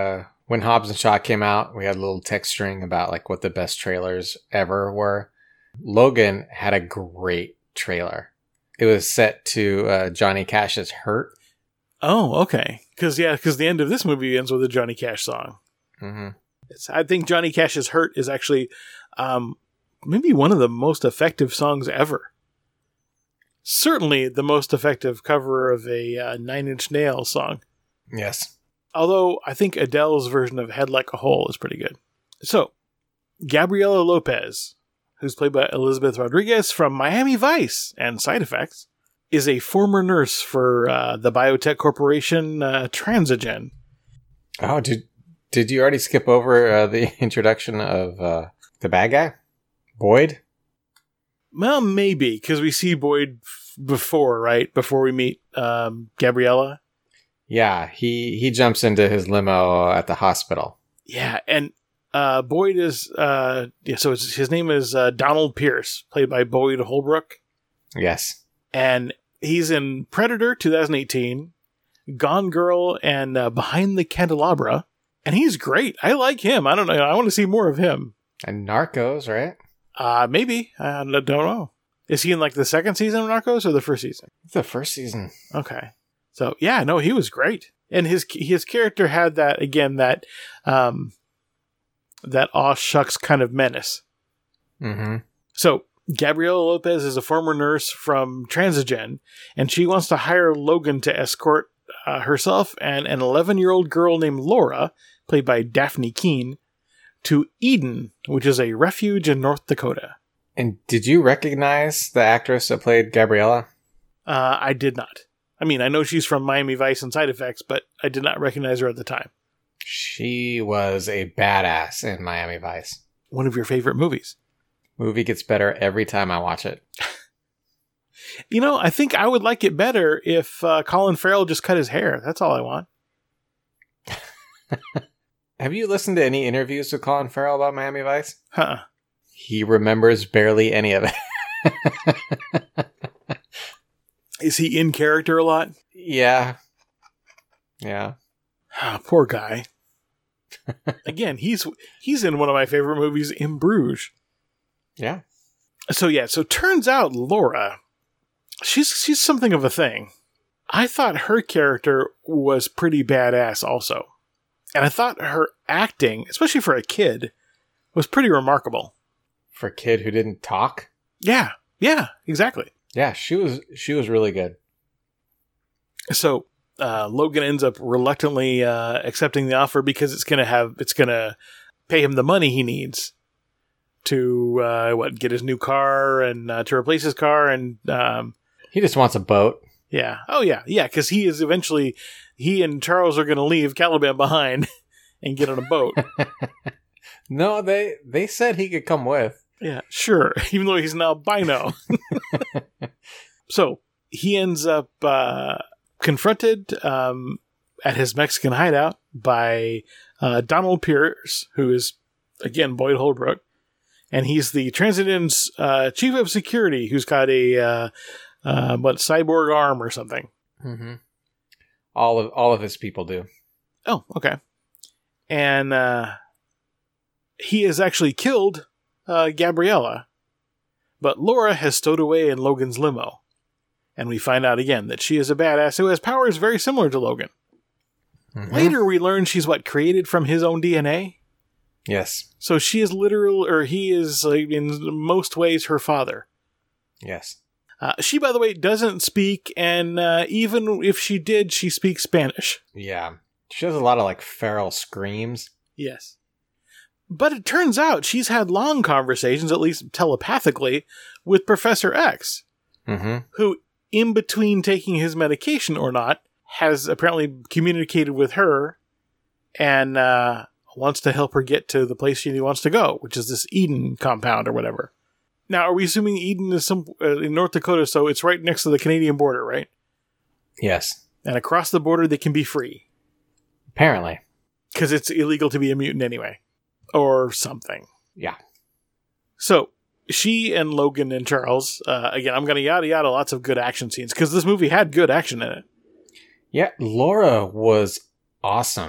when Hobbs and Shaw came out, we had a little text string about like what the best trailers ever were. Logan had a great trailer. It was set to Johnny Cash's Hurt. Oh, okay. Because the end of this movie ends with a Johnny Cash song. Mm-hmm. I think Johnny Cash's Hurt is actually maybe one of the most effective songs ever. Certainly the most effective cover of a Nine Inch Nails song. Yes. Although I think Adele's version of Head Like a Hole is pretty good. So, Gabriela Lopez, who's played by Elizabeth Rodriguez from Miami Vice and Side Effects, is a former nurse for the biotech corporation Transigen. Oh, did you already skip over the introduction of the bad guy? Boyd? Well, maybe, because we see Boyd before, right? Before we meet Gabriella. Yeah, he jumps into his limo at the hospital. Yeah, and Boyd is... his name is Donald Pierce, played by Boyd Holbrook. Yes. And he's in Predator 2018, Gone Girl, and Behind the Candelabra. And he's great. I like him. I don't know. I want to see more of him. And Narcos, right? Maybe. I don't know. Is he in like the second season of Narcos or the first season? It's the first season. Okay. So, yeah, no, he was great. And his character had that, again, that aw shucks kind of menace. Mm-hmm. So, Gabriela Lopez is a former nurse from Transigen, and she wants to hire Logan to escort herself and an 11-year-old girl named Laura, played by Daphne Keene, to Eden, which is a refuge in North Dakota. And did you recognize the actress that played Gabriella? I did not. I mean, I know she's from Miami Vice and Side Effects, but I did not recognize her at the time. She was a badass in Miami Vice. One of your favorite movies. Movie gets better every time I watch it. You know, I think I would like it better if Colin Farrell just cut his hair. That's all I want. Have you listened to any interviews with Colin Farrell about Miami Vice? Huh. He remembers barely any of it. Is he in character a lot? Yeah. Yeah. Poor guy. Again, he's in one of my favorite movies, In Bruges. Yeah. So turns out Laura, she's something of a thing. I thought her character was pretty badass also. And I thought her acting, especially for a kid, was pretty remarkable. For a kid who didn't talk? Yeah, exactly. Yeah, she was really good. So Logan ends up reluctantly accepting the offer because it's gonna pay him the money he needs to get his new car and to replace his car, and he just wants a boat. Yeah. Oh yeah, because he and Charles are gonna leave Caliban behind and get on a boat. No, they said he could come with. Yeah, sure. Even though he's an albino. So he ends up confronted at his Mexican hideout by Donald Pierce, who is, again, Boyd Holbrook. And he's the Transigen's chief of security, who's got a cyborg arm or something. Mm-hmm. All of his people do. Oh, okay. And he has actually killed Gabriella, but Laura has stowed away in Logan's limo. And we find out again that she is a badass who has powers very similar to Logan. Mm-hmm. Later we learn she's created from his own DNA? Yes. So she is he is in most ways her father. Yes. She, by the way, doesn't speak, and even if she did, she speaks Spanish. Yeah. She has a lot of feral screams. Yes. But it turns out she's had long conversations, at least telepathically, with Professor X, mm-hmm. who, in between taking his medication or not, has apparently communicated with her and wants to help her get to the place she wants to go, which is this Eden compound or whatever. Now, are we assuming Eden is in North Dakota, so it's right next to the Canadian border, right? Yes. And across the border, they can be free. Apparently. Because it's illegal to be a mutant anyway. Or something. Yeah. So, she and Logan and Charles, again, I'm going to yada yada lots of good action scenes, because this movie had good action in it. Yeah, Laura was awesome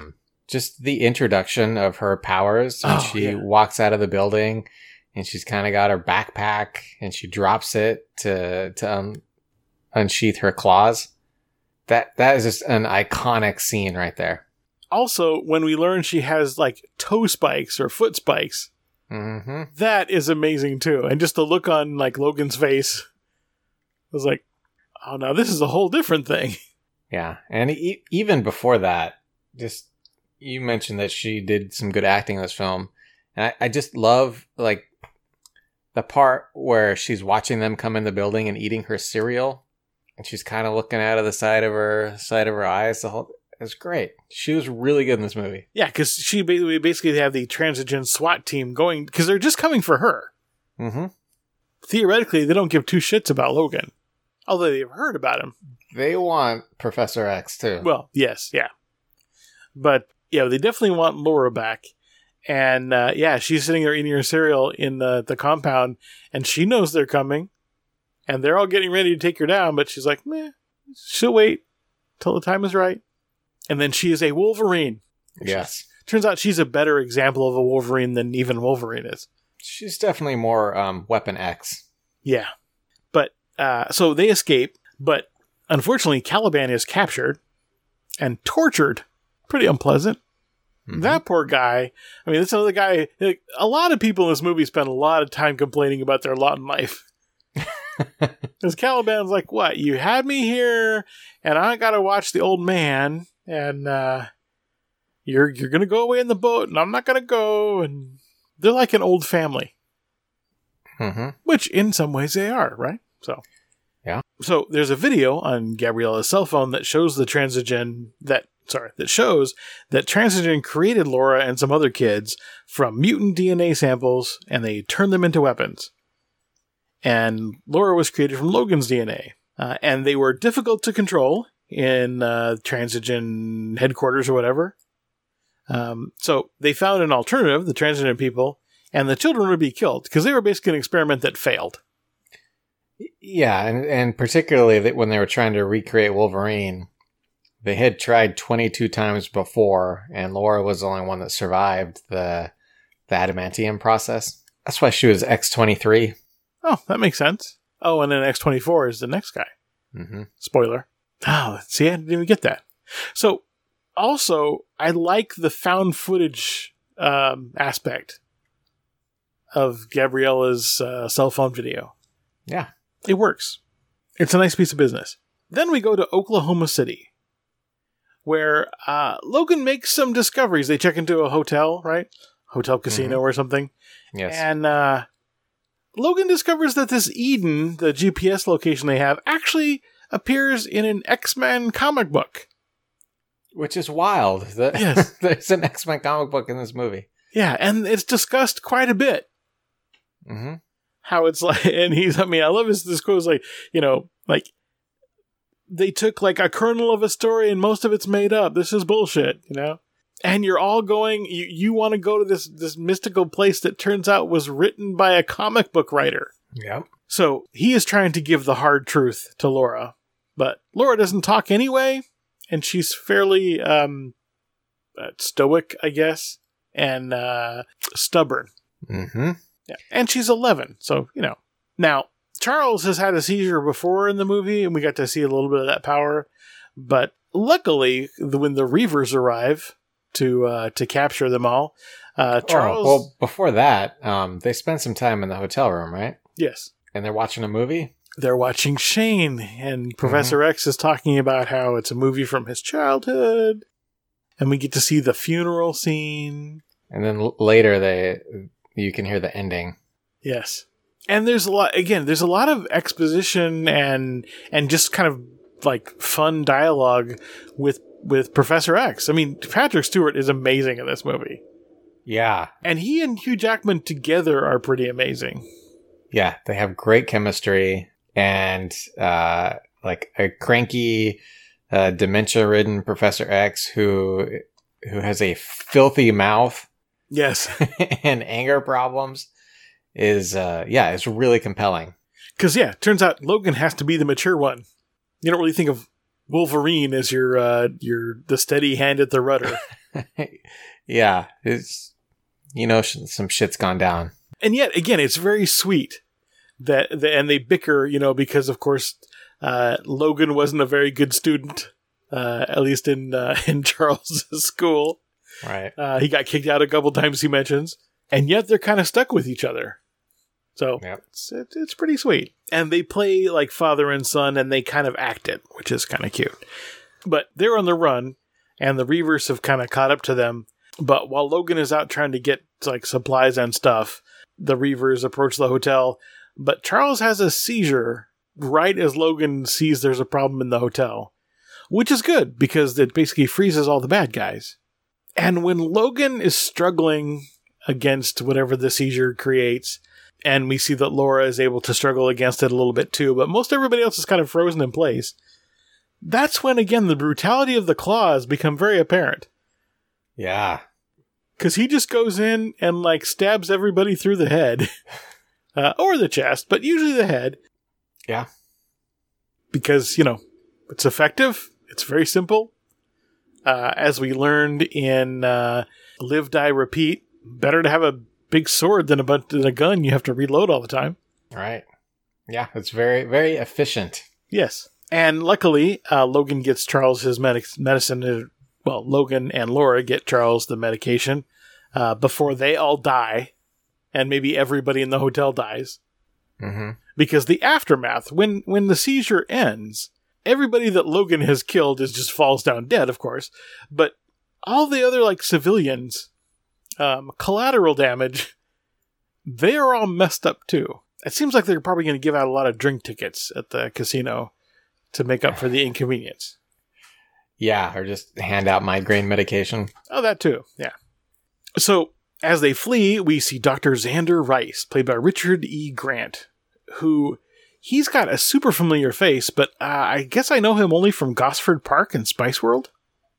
just the introduction of her powers when she walks out of the building and she's kind of got her backpack and she drops it to unsheath her claws. That is just an iconic scene right there. Also, when we learn she has like toe spikes or foot spikes, that is amazing too. And just the look on like Logan's face was like, oh no, this is a whole different thing. Yeah, and even before that, just you mentioned that she did some good acting in this film, and I just love like the part where she's watching them come in the building and eating her cereal, and she's kind of looking out of the side of her eyes. It's great. She was really good in this movie. Yeah, because she basically have the Transigen SWAT team going because they're just coming for her. Mm-hmm. Theoretically, they don't give two shits about Logan, although they've heard about him. They want Professor X too. Well, yes, yeah, but yeah, they definitely want Laura back. And she's sitting there eating her cereal in the compound, and she knows they're coming, and they're all getting ready to take her down. But she's like, meh, she'll wait till the time is right. And then she is a Wolverine. Yes. Turns out she's a better example of a Wolverine than even Wolverine is. She's definitely more Weapon X. Yeah. But, so they escape, but unfortunately Caliban is captured and tortured. Pretty unpleasant. Mm-hmm. That poor guy. I mean, that's another guy. Like, a lot of people in this movie spend a lot of time complaining about their lot in life. Because Caliban's like, what? You had me here, and I gotta watch the old man, and you're gonna go away in the boat, and I'm not gonna go, and they're like an old family. Mm-hmm. Which, in some ways, they are, right? So, yeah. So, there's a video on Gabriella's cell phone that shows that shows that Transigen created Laura and some other kids from mutant DNA samples, and they turned them into weapons. And Laura was created from Logan's DNA. And they were difficult to control in Transigen headquarters or whatever. So they found an alternative, the Transigen people, and the children would be killed because they were basically an experiment that failed. Yeah, and particularly when they were trying to recreate Wolverine, they had tried 22 times before, and Laura was the only one that survived the adamantium process. That's why she was X-23. Oh, that makes sense. Oh, and then X-24 is the next guy. Mm-hmm. Spoiler. Oh, see, I didn't even get that. So, also, I like the found footage aspect of Gabriella's cell phone video. Yeah. It works. It's a nice piece of business. Then we go to Oklahoma City, where Logan makes some discoveries. They check into a hotel, right? Hotel casino or something. Yes. And Logan discovers that this Eden, the GPS location they have, actually appears in an X-Men comic book. Which is wild. Yes. There's an X-Men comic book in this movie. Yeah, and it's discussed quite a bit. Mm-hmm. How it's like, and I love this quote, like, like, they took like a kernel of a story and most of it's made up. This is bullshit, And you're all going, you want to go to this mystical place that turns out was written by a comic book writer. Yeah. So he is trying to give the hard truth to Laura, but Laura doesn't talk anyway, and she's fairly stoic, I guess, and stubborn. Mm-hmm. Yeah. And she's 11, so, Now, Charles has had a seizure before in the movie, and we got to see a little bit of that power, but luckily, when the Reavers arrive to capture them all, Charles... well, before that, they spent some time in the hotel room, right? Yes. And they're watching a movie? They're watching Shane, and Professor X is talking about how it's a movie from his childhood, and we get to see the funeral scene. And then later, you can hear the ending. Yes. And there's a lot of exposition and just kind of like fun dialogue with Professor X. I mean, Patrick Stewart is amazing in this movie. Yeah. And he and Hugh Jackman together are pretty amazing. Yeah, they have great chemistry, and like a cranky, dementia-ridden Professor X who has a filthy mouth. Yes. And anger problems is really compelling. Because, turns out Logan has to be the mature one. You don't really think of Wolverine as the steady hand at the rudder. Yeah, it's some shit's gone down. And yet again, it's very sweet and they bicker, because of course Logan wasn't a very good student, at least in Charles' school. Right. He got kicked out a couple times, he mentions, and yet they're kind of stuck with each other. So yep. It's pretty sweet. And they play like father and son, and they kind of act it, which is kind of cute. But they're on the run, and the Reavers have kind of caught up to them. But while Logan is out trying to get like supplies and stuff, the Reavers approach the hotel. But Charles has a seizure right as Logan sees there's a problem in the hotel, which is good because it basically freezes all the bad guys. And when Logan is struggling against whatever the seizure creates, and we see that Laura is able to struggle against it a little bit too, but most everybody else is kind of frozen in place. That's when, again, the brutality of the claws become very apparent. Yeah. Because he just goes in and, like, stabs everybody through the head. Or the chest, but usually the head. Yeah. Because, it's effective. It's very simple. As we learned in Live, Die, Repeat, better to have a big sword than a gun you have to reload all the time. Right. Yeah, it's very, very efficient. Yes. And luckily, Logan gets Charles his medicine. Well, Logan and Laura get Charles the medication before they all die. And maybe everybody in the hotel dies. Mm-hmm. Because the aftermath, when the seizure ends, everybody that Logan has killed just falls down dead, of course. But all the other, like, civilians, collateral damage, they are all messed up too. It seems like they're probably going to give out a lot of drink tickets at the casino to make up for the inconvenience. Yeah, or just hand out migraine medication. Oh, that too, yeah. So, as they flee, we see Dr. Xander Rice, played by Richard E. Grant, who, he's got a super familiar face, but I guess I know him only from Gosford Park and Spice World.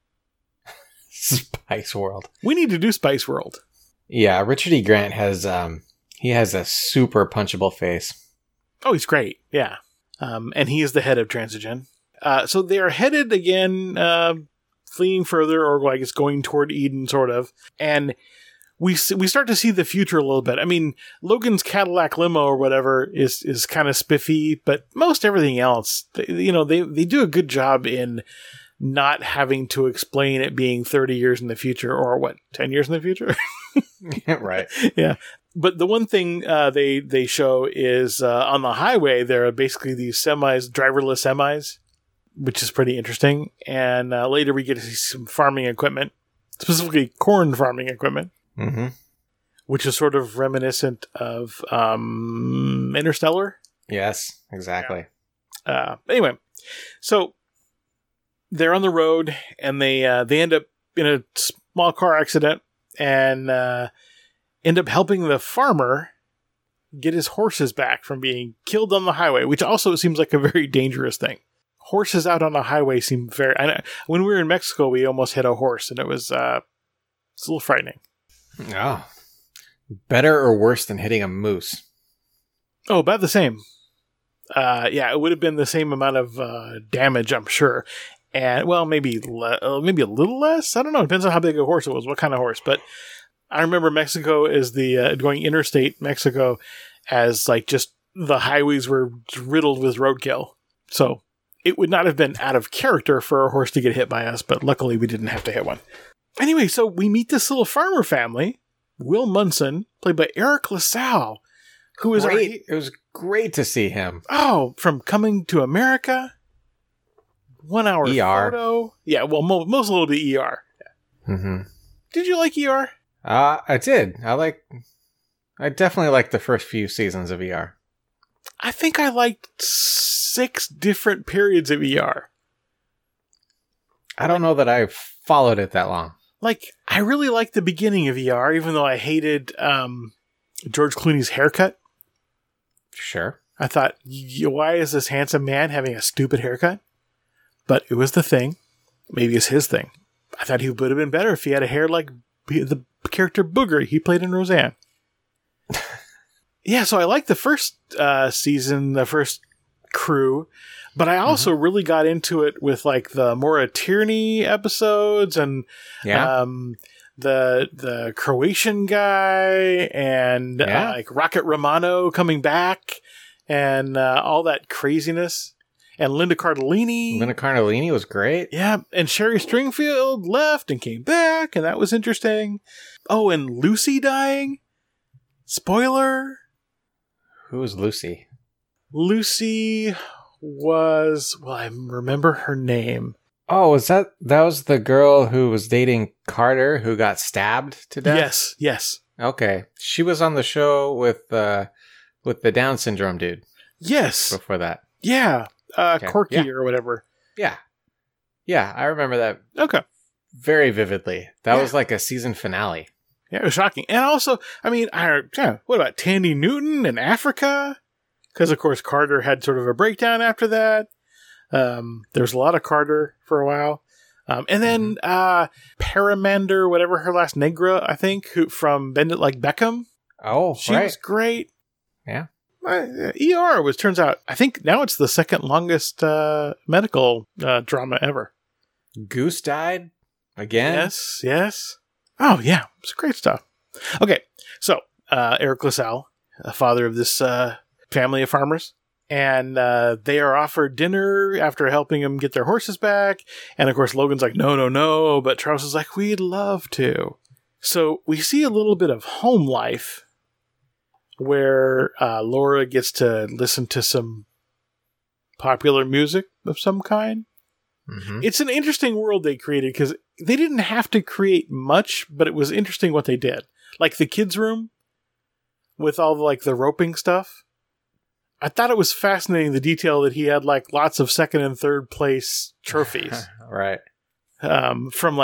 Spice World. We need to do Spice World. Yeah, Richard E. Grant has he has a super punchable face. Oh, he's great. Yeah. And he is the head of Transigen. So they are headed again, fleeing further, or I guess going toward Eden, sort of. And we start to see the future a little bit. I mean, Logan's Cadillac limo or whatever is kind of spiffy, but most everything else, they do a good job in not having to explain it being 30 years in the future, or 10 years in the future? Right. Yeah. But the one thing they show is on the highway, there are basically these semis, driverless semis, which is pretty interesting. And later we get to see some farming equipment, specifically corn farming equipment, mm-hmm. which is sort of reminiscent of Interstellar. Yes, exactly. Yeah. Anyway, so they're on the road, and they end up in a small car accident, and end up helping the farmer get his horses back from being killed on the highway, which also seems like a very dangerous thing. Horses out on a highway seem very... when we were in Mexico, we almost hit a horse, and it was it's a little frightening. Oh. Better or worse than hitting a moose? Oh, about the same. Yeah, it would have been the same amount of damage, I'm sure. And, well, maybe a little less? I don't know. It depends on how big a horse it was, what kind of horse. But I remember Mexico as going interstate Mexico as, like, just the highways were riddled with roadkill. So it would not have been out of character for a horse to get hit by us, but luckily we didn't have to hit one. Anyway, so we meet this little farmer family, Will Munson, played by Eric LaSalle, who is great. It was great to see him. Oh, from Coming to America, 1 hour ER. photo. Yeah, well, most of it will be ER. Yeah. Mm-hmm. Did you like ER? I did. I definitely liked the first few seasons of ER. I think I liked 6 different periods of ER. I don't know that I've followed it that long. Like, I really liked the beginning of ER, even though I hated George Clooney's haircut. Sure. I thought, why is this handsome man having a stupid haircut? But it was the thing. Maybe it's his thing. I thought he would have been better if he had a hair like the character Booger he played in Roseanne. Yeah, so I liked the first season, the first crew, But I also really got into it with like the Maura Tierney episodes and the Croatian guy and like Rocket Romano coming back and all that craziness. And Linda Cardellini. Linda Cardellini was great. Yeah, and Sherry Stringfield left and came back, and that was interesting. Oh, and Lucy dying? Spoiler? Who was Lucy? Lucy was... Well, I remember her name. Oh, that was the girl who was dating Carter who got stabbed to death? Yes. Okay. She was on the show with the Down syndrome dude. Yes. Before that. Yeah. Corky or whatever. Yeah. Yeah, I remember that. Okay. Very vividly. That was like a season finale. Yeah, it was shocking. And also, I mean, what about Tandy Newton in Africa? Because, of course, Carter had sort of a breakdown after that. There was a lot of Carter for a while. And then Paramander, whatever her last, Negra, I think, from Bend It Like Beckham. Oh, she was great. Yeah. ER turns out, I think now it's the second longest medical drama ever. Goose died again? Yes. Oh, yeah. It's great stuff. Okay, so Eric LaSalle, father of this family of farmers, and they are offered dinner after helping them get their horses back. And of course, Logan's like, no, but Charles is like, we'd love to. So we see a little bit of home life where Laura gets to listen to some popular music of some kind. Mm-hmm. It's an interesting world they created because they didn't have to create much, but it was interesting what they did. Like the kids' room with all the roping stuff. I thought it was fascinating, the detail that he had like lots of second and third place trophies. Right. From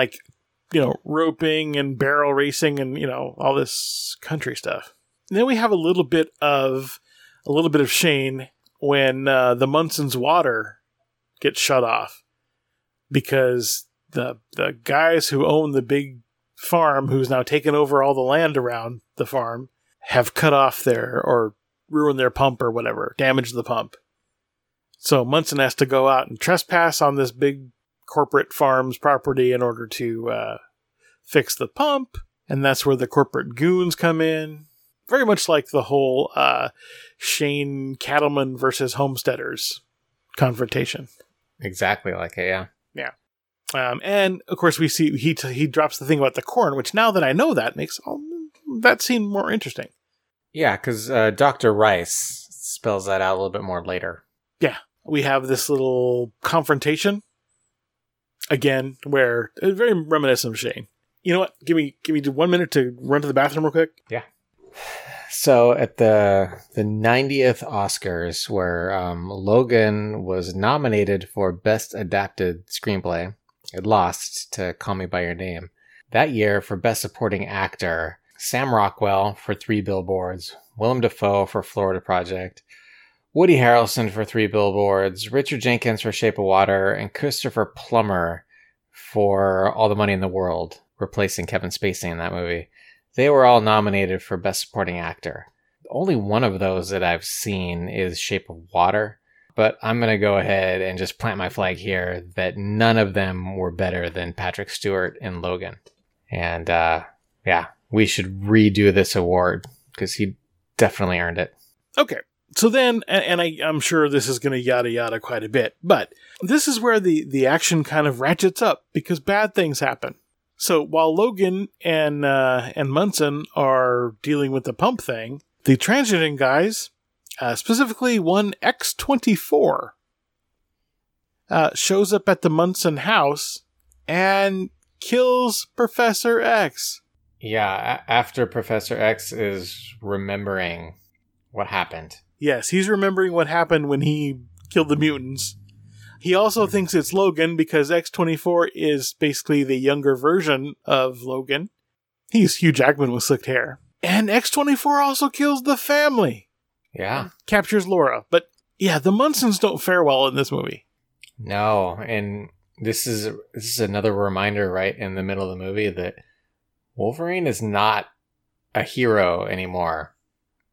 roping and barrel racing and, all this country stuff. And then we have a little bit of Shane when the Munson's water gets shut off because the guys who own the big farm, who's now taken over all the land around the farm, have cut off or ruined their pump or whatever, damaged the pump. So Munson has to go out and trespass on this big corporate farm's property in order to fix the pump, and that's where the corporate goons come in. Very much like the whole Shane cattlemen versus homesteaders confrontation. Exactly like it, yeah. Yeah. And, of course, we see he drops the thing about the corn, which now that I know that makes that scene more interesting. Yeah, because Dr. Rice spells that out a little bit more later. Yeah. We have this little confrontation, again, where it's very reminiscent of Shane. You know what? Give me 1 minute to run to the bathroom real quick. Yeah. So at the 90th Oscars, where Logan was nominated for Best Adapted Screenplay, it lost to Call Me By Your Name. That year, for Best Supporting Actor, Sam Rockwell for 3 Billboards, Willem Dafoe for Florida Project, Woody Harrelson for 3 Billboards, Richard Jenkins for Shape of Water, and Christopher Plummer for All the Money in the World, replacing Kevin Spacey in that movie. They were all nominated for Best Supporting Actor. Only one of those that I've seen is Shape of Water, but I'm going to go ahead and just plant my flag here that none of them were better than Patrick Stewart in Logan. And we should redo this award because he definitely earned it. Okay. So then, and I'm sure this is going to yada yada quite a bit, but this is where the action kind of ratchets up because bad things happen. So while Logan and Munson are dealing with the pump thing, the transiting guys, specifically one X-24, shows up at the Munson house and kills Professor X. Yeah, after Professor X is remembering what happened. Yes, he's remembering what happened when he killed the mutants. He also thinks it's Logan because X-24 is basically the younger version of Logan. He's Hugh Jackman with slicked hair. And X-24 also kills the family. Yeah. Captures Laura. But yeah, the Munsons don't fare well in this movie. No, and this is another reminder right in the middle of the movie that Wolverine is not a hero anymore.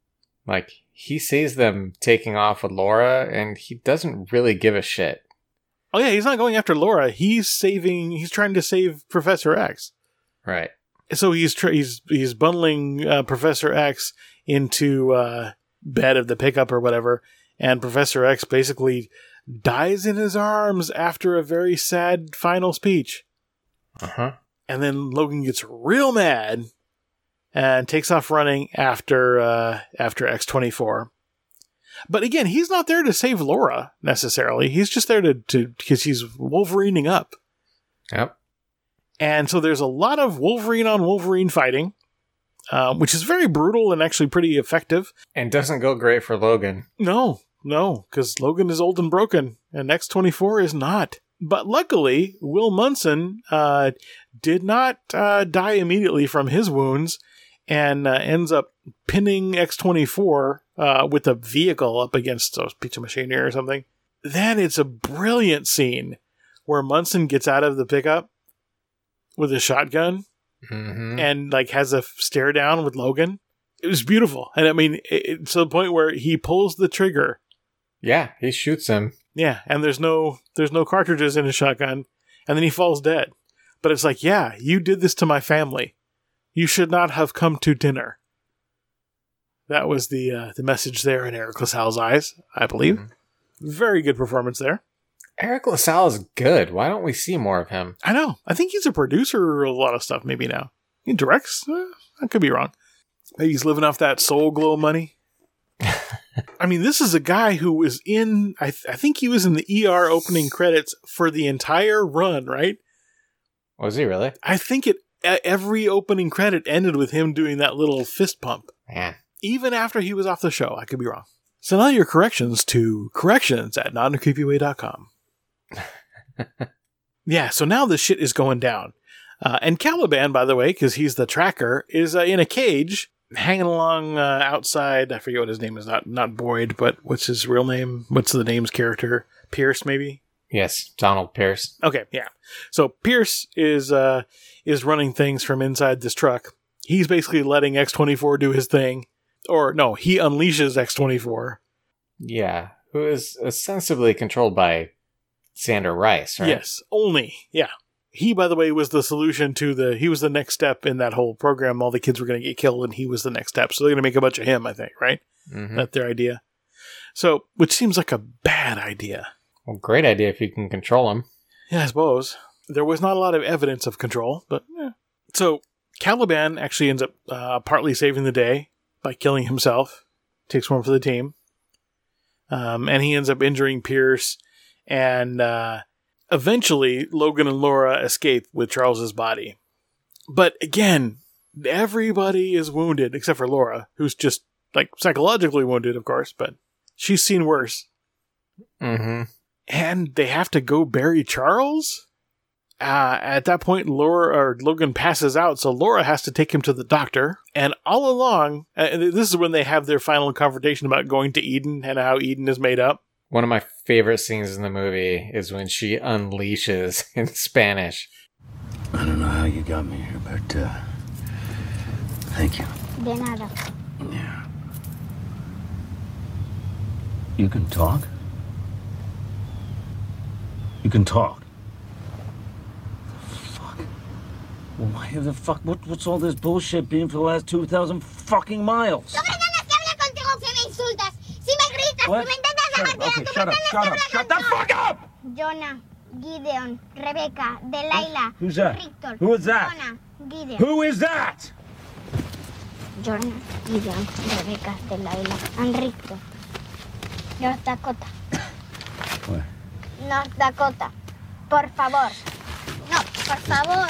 Like, he sees them taking off with Laura, and he doesn't really give a shit. Oh yeah, he's not going after Laura. He's trying to save Professor X. Right. So he's bundling Professor X into bed of the pickup or whatever, and Professor X basically dies in his arms after a very sad final speech. Uh-huh. And then Logan gets real mad and takes off running after X-24. But again, he's not there to save Laura necessarily. He's just there to because he's Wolverining up. Yep. And so there's a lot of Wolverine on Wolverine fighting, which is very brutal and actually pretty effective. And doesn't go great for Logan. No, because Logan is old and broken, and X-24 is not. But luckily, Will Munson did not die immediately from his wounds, and ends up pinning X-24 with a vehicle up against a piece of machinery or something. Then it's a brilliant scene where Munson gets out of the pickup with a shotgun and like has a stare down with Logan. It was beautiful. And I mean, it's to the point where he pulls the trigger. Yeah, he shoots him. Yeah, and there's no cartridges in his shotgun, and then he falls dead. But it's like, yeah, you did this to my family. You should not have come to dinner. That was the message there in Eric LaSalle's eyes, I believe. Mm-hmm. Very good performance there. Eric LaSalle is good. Why don't we see more of him? I know. I think he's a producer of a lot of stuff maybe now. He directs? I could be wrong. Maybe he's living off that Soul Glow money. I mean, this is a guy who was in, I think he was in the ER opening credits for the entire run, right? Was he really? I think every opening credit ended with him doing that little fist pump. Man. Even after he was off the show. I could be wrong. So now your corrections to corrections@notinacreepyway.com. Yeah, so now the shit is going down. And Caliban, by the way, because he's the tracker, is in a cage hanging along outside. I forget what his name is. Not Boyd, but what's his real name? What's the name's character? Pierce, maybe? Yes, Donald Pierce. Okay, yeah. So Pierce is running things from inside this truck. He's basically letting X-24 do his thing. Or, no, he unleashes X-24. Yeah, who is ostensibly controlled by Sander Rice, right? Yes, only, yeah. He, by the way, was the solution to he was the next step in that whole program. All the kids were going to get killed, and he was the next step. So they're going to make a bunch of him, I think, right? Mm-hmm. That's their idea. So, which seems like a bad idea. Well, great idea if you can control him. Yeah, I suppose. There was not a lot of evidence of control, but yeah. So, Caliban actually ends up partly saving the day by killing himself. Takes one for the team. And he ends up injuring Pierce, and eventually, Logan and Laura escape with Charles's body. But again, everybody is wounded except for Laura, who's just like psychologically wounded, of course, but she's seen worse. Mm-hmm. And they have to go bury Charles? At that point, Logan passes out, so Laura has to take him to the doctor. And all along, this is when they have their final confrontation about going to Eden and how Eden is made up. One of my favorite scenes in the movie is when she unleashes in Spanish. I don't know how you got me here, but thank you. De nada. Yeah. You can talk? You can talk? Fuck. Well, why the fuck? What's all this bullshit been for the last 2,000 fucking miles? Sobre nada que hable contigo si me insultas, si me gritas, What? si me intentas Shut the fuck up! Jonah, Gideon, Rebecca, Delilah, Who's that? Victor. Who is that? Jonah, Gideon. Who is that? Jonah, Gideon, Rebecca, Delilah, and Victor. North Dakota. Where? North Dakota. Por favor. No, por favor.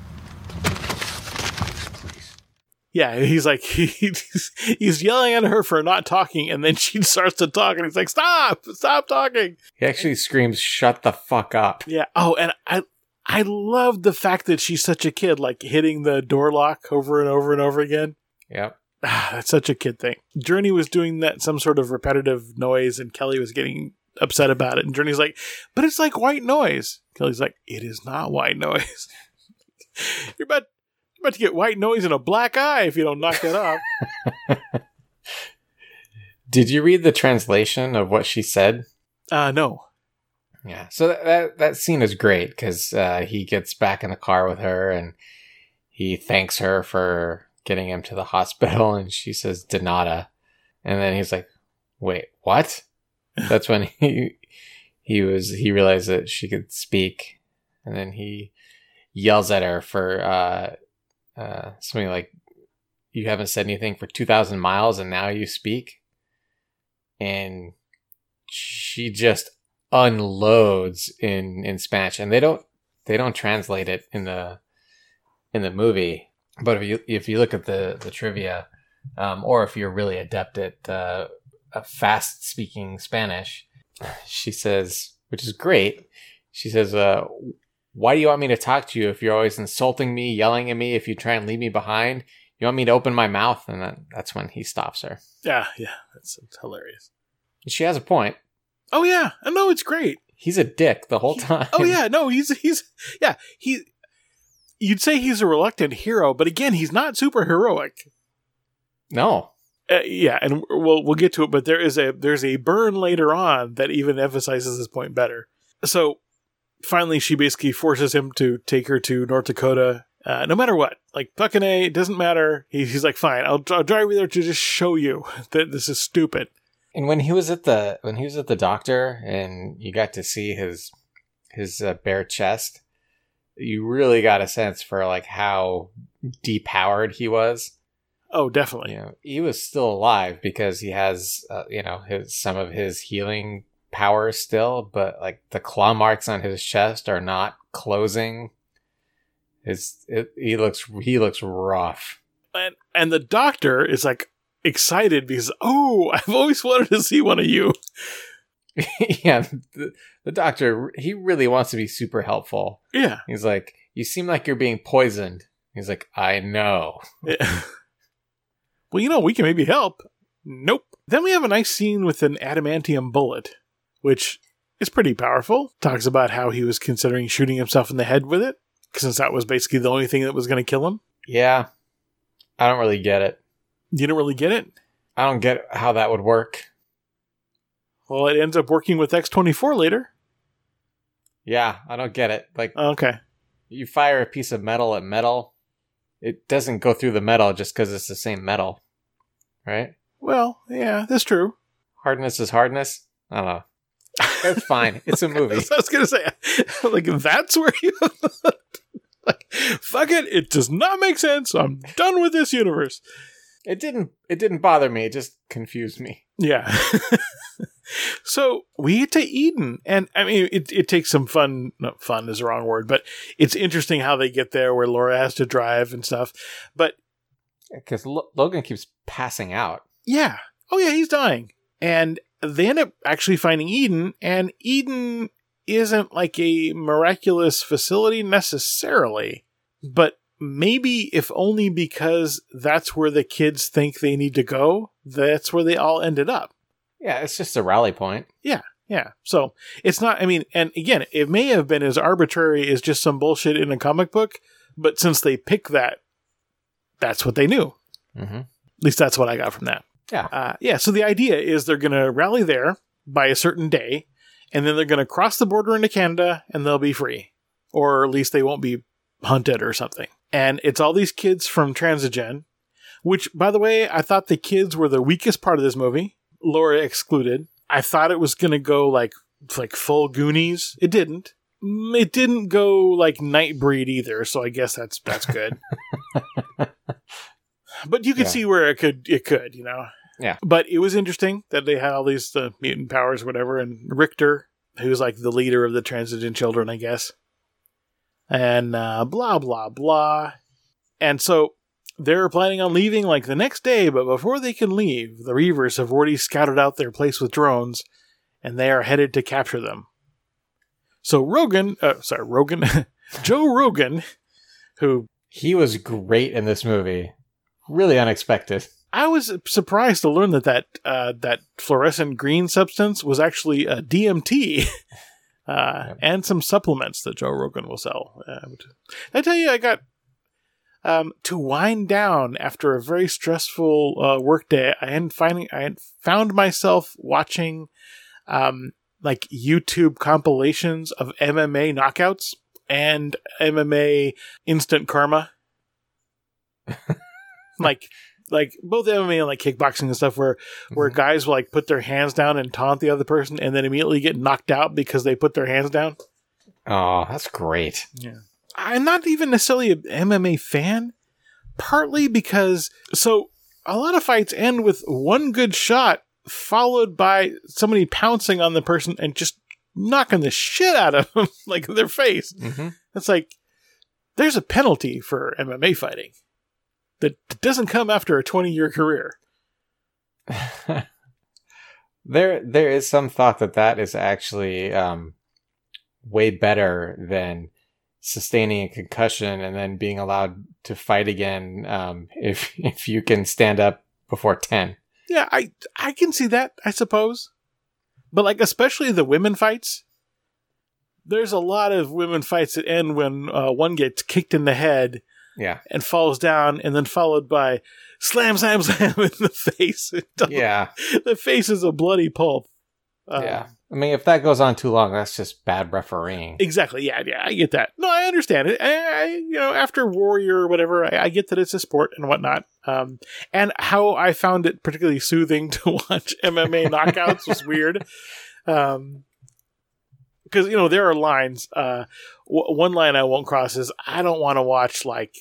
Yeah, he's like, he's yelling at her for not talking, and then she starts to talk, and he's like, stop talking. He actually screams, shut the fuck up. Yeah. Oh, and I love the fact that she's such a kid, like hitting the door lock over and over and over again. Yep. That's such a kid thing. Journey was doing that, some sort of repetitive noise, and Kelly was getting upset about it. And Journey's like, but it's like white noise. Kelly's like, it is not white noise. You're about to get white noise in a black eye if you don't knock that off. Did you read the translation of what she said? No. Yeah. So that scene is great because he gets back in the car with her and he thanks her for getting him to the hospital, and she says "de nada," and then he's like, "Wait, what?" That's when he realized that she could speak, and then he yells at her for something like, "You haven't said anything for 2,000 miles, and now you speak," and she just unloads in Spanish, and they don't translate it in the movie. But if you look at the trivia, or if you're really adept at fast speaking Spanish, she says, which is great. She says, "Why do you want me to talk to you if you're always insulting me, yelling at me? If you try and leave me behind, you want me to open my mouth?" And that's when he stops her. Yeah, that's hilarious. She has a point. Oh yeah, no, it's great. He's a dick the whole time. Oh yeah, no, you'd say he's a reluctant hero, but again, he's not super heroic. No. Yeah, and we'll get to it, but there's a burn later on that even emphasizes this point better. So finally, she basically forces him to take her to North Dakota, no matter what. Like, fucking A, it doesn't matter. He's like, fine, I'll drive you there to just show you that this is stupid. And when he was at the doctor and you got to see his bare chest, you really got a sense for like how depowered he was. Oh, definitely. You know, he was still alive because he has some of his healing powers still, but like the claw marks on his chest are not closing. He looks rough. And the doctor is like excited because, oh, I've always wanted to see one of you. Yeah, the doctor, he really wants to be super helpful. Yeah. He's like, "You seem like you're being poisoned." He's like, "I know." Yeah. Well, we can maybe help. Nope. Then we have a nice scene with an adamantium bullet, which is pretty powerful. Talks about how he was considering shooting himself in the head with it, since that was basically the only thing that was going to kill him. Yeah. I don't really get it. You don't really get it? I don't get how that would work. Well, it ends up working with X-24 later. Yeah, I don't get it. Like, okay, you fire a piece of metal at metal, it doesn't go through the metal just because it's the same metal, right? Well, yeah, that's true. Hardness is hardness. I don't know. It's fine. It's a movie. I was gonna say, like, that's where you like, fuck it. It does not make sense. I'm done with this universe. It didn't bother me. It just confused me. Yeah. So we get to Eden, and I mean, it takes some fun. No, fun is the wrong word, but it's interesting how they get there, where Laura has to drive and stuff. But because Logan keeps passing out. Yeah. Oh yeah, he's dying, and they end up actually finding Eden, and Eden isn't like a miraculous facility necessarily, but maybe if only because that's where the kids think they need to go. That's where they all ended up. Yeah, it's just a rally point. Yeah. So it's not, I mean, and again, it may have been as arbitrary as just some bullshit in a comic book, but since they picked that, that's what they knew. Mm-hmm. At least that's what I got from that. Yeah. So the idea is they're going to rally there by a certain day, and then they're going to cross the border into Canada, and they'll be free. Or at least they won't be hunted or something. And it's all these kids from Transigen, which, by the way, I thought the kids were the weakest part of this movie. Laura excluded. I thought it was going to go like full Goonies. It didn't. It didn't go like Nightbreed either, so I guess that's good. But you could see where it could, Yeah. But it was interesting that they had all these mutant powers or whatever, and Richter, who's like the leader of the Transigen children, I guess. And blah, blah, blah. And so they're planning on leaving like the next day, but before they can leave, the Reavers have already scouted out their place with drones, and they are headed to capture them. So Joe Rogan, who... He was great in this movie. Really unexpected. I was surprised to learn that fluorescent green substance was actually a DMT. And some supplements that Joe Rogan will sell. Did I tell you to wind down after a very stressful work day, I had found myself watching like YouTube compilations of MMA knockouts and MMA instant karma. like both MMA and like kickboxing and stuff where guys will like put their hands down and taunt the other person and then immediately get knocked out because they put their hands down. Oh, that's great. Yeah. I'm not even necessarily an MMA fan, partly because so a lot of fights end with one good shot followed by somebody pouncing on the person and just knocking the shit out of them, like their face. Mm-hmm. It's like, there's a penalty for MMA fighting that doesn't come after a 20-year career. There is some thought that is actually way better than sustaining a concussion and then being allowed to fight again if you can stand up before 10. Yeah, I can see that, I suppose. But like, especially the women fights, there's a lot of women fights that end when one gets kicked in the head and falls down and then followed by slam, slam, slam in the face. Yeah. The face is a bloody pulp. Yeah. I mean, if that goes on too long, that's just bad refereeing. Exactly. Yeah, I get that. No, I understand it. After Warrior or whatever, I get that it's a sport and whatnot. And how I found it particularly soothing to watch MMA knockouts was weird. Because, there are lines. One line I won't cross is I don't want to watch like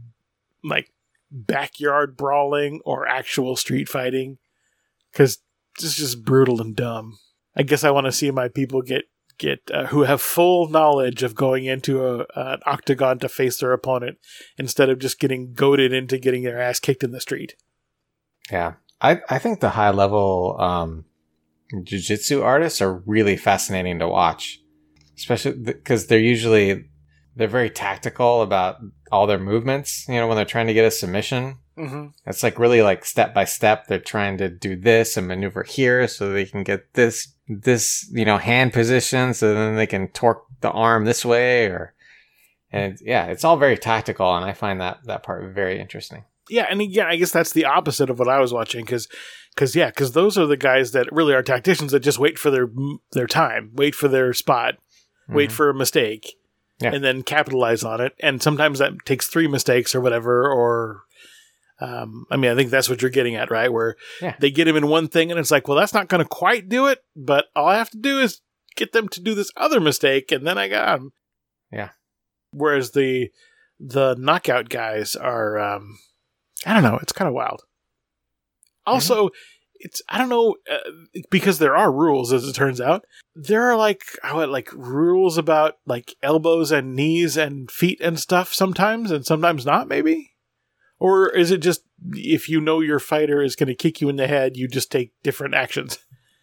backyard brawling or actual street fighting because it's just brutal and dumb. I guess I want to see my people get who have full knowledge of going into an octagon to face their opponent instead of just getting goaded into getting their ass kicked in the street. Yeah. I think the high level jiu-jitsu artists are really fascinating to watch, especially because they're very tactical about all their movements, when they're trying to get a submission. Mm-hmm. It's like really like step by step. They're trying to do this and maneuver here so they can get this, hand position. So then they can torque the arm this way it's all very tactical. And I find that part very interesting. Yeah. And again, I guess that's the opposite of what I was watching. Cause those are the guys that really are tacticians that just wait for their time, wait for their spot, wait for a mistake and then capitalize on it. And sometimes that takes 3 mistakes or whatever, or, I think that's what you're getting at, right? Where they get him in one thing and it's like, well, that's not going to quite do it, but all I have to do is get them to do this other mistake and then I got him. Yeah. Whereas the knockout guys are, I don't know, it's kind of wild. Also, it's, I don't know, because there are rules, as it turns out. There are like rules about like elbows and knees and feet and stuff sometimes, and sometimes not, maybe? Or is it just if you know your fighter is going to kick you in the head, you just take different actions?